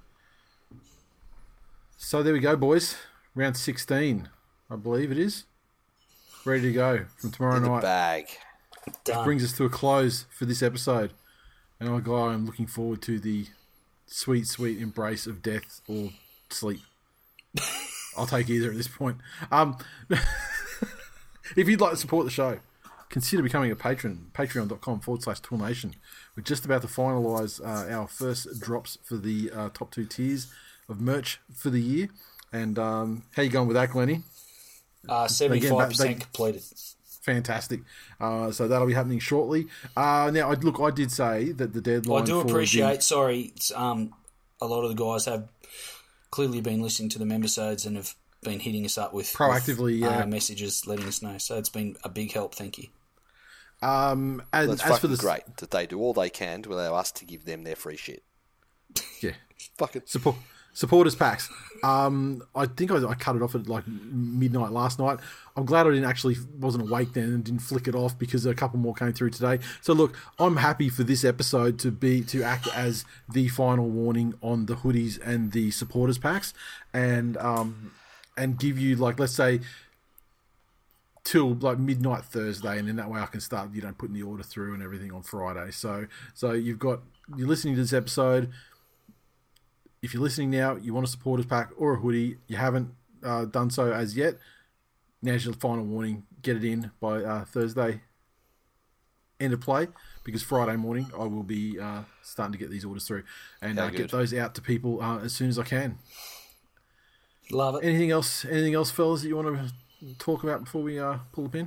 So there we go, boys. Round sixteen, I believe it is. Ready to go from tomorrow In the night. bag. Done. Brings us to a close for this episode. And I'm glad I'm looking forward to the sweet, sweet embrace of death or sleep. I'll take either at this point. Um, if you'd like to support the show, consider becoming a patron. Patreon.com forward slash Tool Nation. We're just about to finalise uh, our first drops for the uh, top two tiers of merch for the year. And um, how you going with that, Glennie? Uh, seventy-five percent Again, that- they- completed. Fantastic. Uh, so that'll be happening shortly. Uh, now, I, look, I did say that the deadline. I do for appreciate, the, sorry, it's, um, a lot of the guys have clearly been listening to the membersodes and have been hitting us up with Proactively, with, yeah. uh, messages letting us know. So it's been a big help. Thank you. Um, and That's as for fucking the great that they do all they can to allow us to give them their free shit. yeah, Fucking support supporters packs. Um, I think I, I cut it off at like midnight last night. I'm glad I didn't actually wasn't awake then and didn't flick it off because a couple more came through today. So look, I'm happy for this episode to be to act as the final warning on the hoodies and the supporters packs, and um, and give you like let's say till like midnight Thursday, and then that way I can start you know putting the order through and everything on Friday. So so you've got you're listening to this episode. If you're listening now, you want a supporters pack or a hoodie, you haven't uh, done so as yet, now's your final warning. Get it in by uh, Thursday, end of play, because Friday morning I will be uh, starting to get these orders through and Yeah, uh, get good. those out to people uh, as soon as I can. Love it. Anything else, anything else, fellas, that you want to talk about before we uh, pull the pin?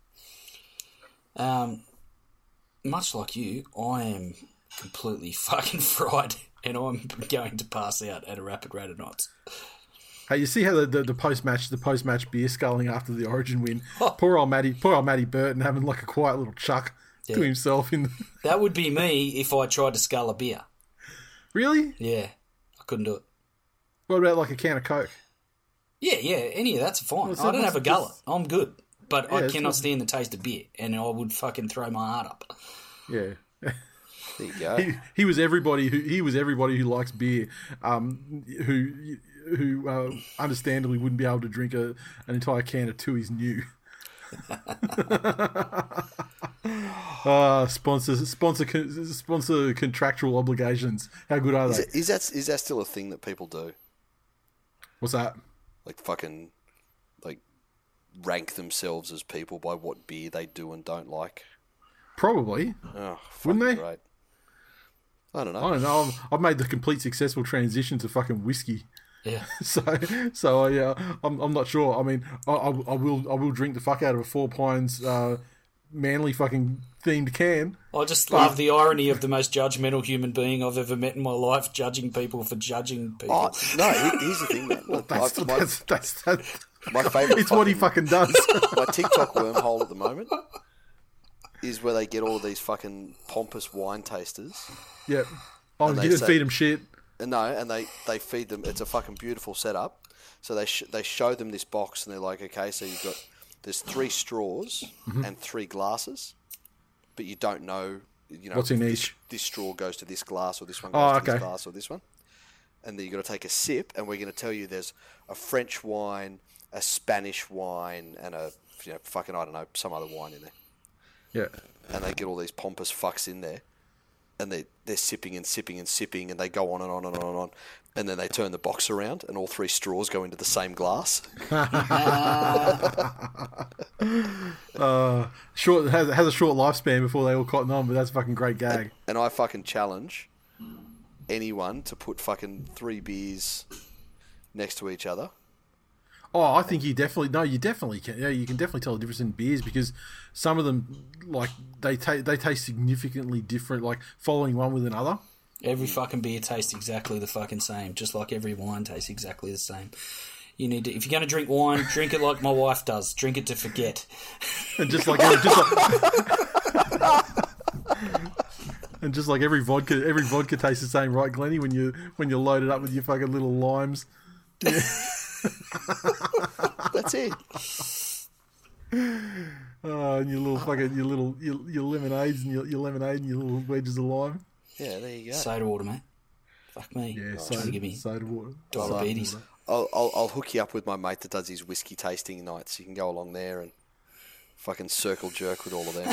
Um, much like you, I am completely fucking fried, and I'm going to pass out at a rapid rate of knots. Hey, you see how the, the, the post match the post match beer sculling after the Origin win? Oh. Poor old Matty, poor old Matty Burton having like a quiet little chuck Yeah. to himself in. The... That would be me if I tried to scull a beer. Really? Yeah, I couldn't do it. What about like a can of Coke? Yeah, yeah, any of that's fine. Well, so I don't what's have a the- gullet. I'm good. But Yeah, I it's cannot not- stand the taste of beer, and I would fucking throw my heart up. Yeah. There you go. he, he was everybody who he was everybody who likes beer, um, who who uh, understandably wouldn't be able to drink a, an entire can of Tui's New. uh, sponsor sponsor con- sponsor contractual obligations. How good are Is, they? it, is that is that still a thing that people do? What's that? Like fucking, like rank themselves as people by what beer they do and don't like. Probably. Oh, Wouldn't fucking they? Great. I don't know. I don't know. I've, I've made the complete successful transition to fucking whiskey. Yeah. So, so I, uh, I'm, I'm not sure. I mean, I, I, I will, I will drink the fuck out of a Four Pines, uh, Manly fucking themed can. I just love the irony of the most judgmental human being I've ever met in my life, judging people for judging people. Oh, no, he- here's the thing, man. Look, That's, my, my, that's, that's, that's, my favourite it's what he fucking does. my TikTok wormhole at the moment is where they get all of these fucking pompous wine tasters. Yep. Oh, And you they didn't say- feed him shit. And no, and they, they feed them. It's a fucking beautiful setup. So they sh- they show them this box, and they're like, okay, so you've got there's three straws Mm-hmm. and three glasses, but you don't know, you know, What's in this, each? this straw goes to this glass, or this one goes Oh, to okay. this glass, or this one. And then you got to take a sip, and we're going to tell you there's a French wine, a Spanish wine, and a you know fucking I don't know some other wine in there. Yeah. And they get all these pompous fucks in there, and they they're sipping and sipping and sipping, and they go on and on and on and on, and then they turn the box around, and all three straws go into the same glass. Uh, short has, has a short lifespan before they all cotton on, but that's a fucking great gag. And I fucking challenge anyone to put fucking three beers next to each other. Oh, I think you definitely no, you definitely can. Yeah, you can definitely tell the difference in beers because some of them, like they taste, they taste significantly different. Like following one with another. Every fucking beer tastes exactly the fucking same, just like every wine tastes exactly the same. You need to, if you're going to drink wine, drink it like my wife does. Drink it to forget. And just like, just like and just like every vodka, every vodka tastes the same, right, Glennie? When you when you load it up with your fucking little limes. Yeah. That's it. Oh, and your little fucking your little your, your lemonades and your, your lemonade and your little wedges of lime. Yeah, there you go. Soda water, mate. Fuck me. Yeah, Trying soda, to give me soda water. diabetes. I'll, I'll I'll hook you up with my mate that does his whiskey tasting nights. You can go along there and fucking circle jerk with all of them.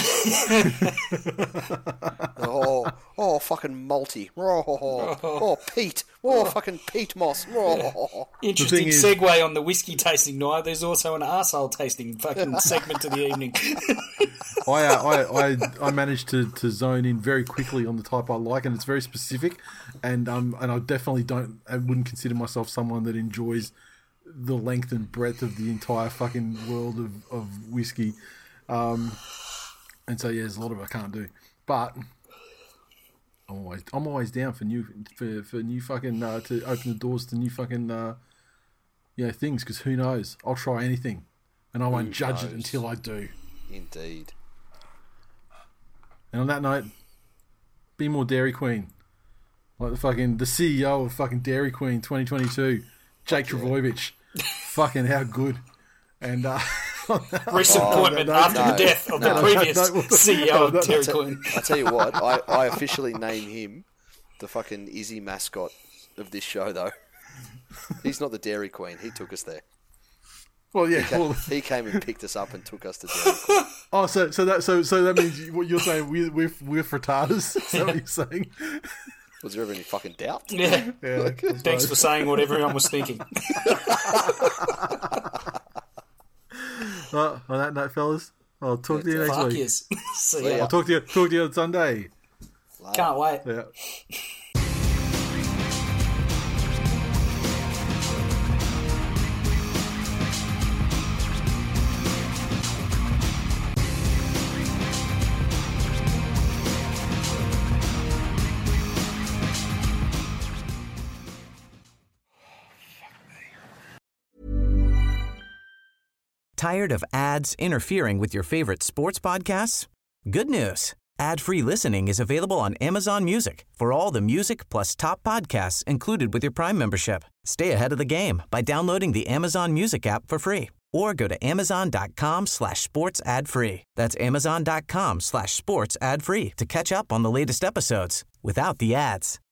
oh, oh, fucking multi. Oh, oh, oh, Pete. Oh, fucking Pete Moss. Oh. Interesting thing is- segue on the whiskey tasting night. There's also an arsehole tasting fucking segment to the evening. I, uh, I I I managed to, to zone in very quickly on the type I like, and it's very specific. And um and I definitely don't I wouldn't consider myself someone that enjoys the length and breadth of the entire fucking world of, of whiskey. Um, and so yeah, there's a lot of it I can't do, but I'm always I'm always down for new for, for new fucking uh, to open the doors to new fucking uh, you know things because who knows? I'll try anything, and I won't Who judge it knows? until I do. Indeed. And on that note, be more Dairy Queen. Like the fucking the C E O of fucking Dairy Queen twenty twenty-two, Jake Trbojevic. Fucking how good. And uh Recent Oh, appointment no, no, after no, the death of no, the previous no, no, C E O no, of no, Dairy I Queen. tell you what, I, I officially name him the fucking Izzy mascot of this show, though. He's not the Dairy Queen. He took us there. well yeah. Well, He came and picked us up and took us to Dairy Queen. oh so so that so so that means you- what you're saying we're we're, we're frittatas? Is that what you're saying? Was there ever any fucking doubt? Yeah. Yeah. Thanks for saying what everyone was thinking. Well, on that note, fellas, I'll talk to you next Fuck week. yes. See See ya. ya. I'll talk to you talk to you on Sunday. Can't wait. Yeah. Tired of ads interfering with your favorite sports podcasts? Good news. Ad-free listening is available on Amazon Music for all the music plus top podcasts included with your Prime membership. Stay ahead of the game by downloading the Amazon Music app for free or go to amazon.com slash sports ad free. That's amazon.com slash sports ad free to catch up on the latest episodes without the ads.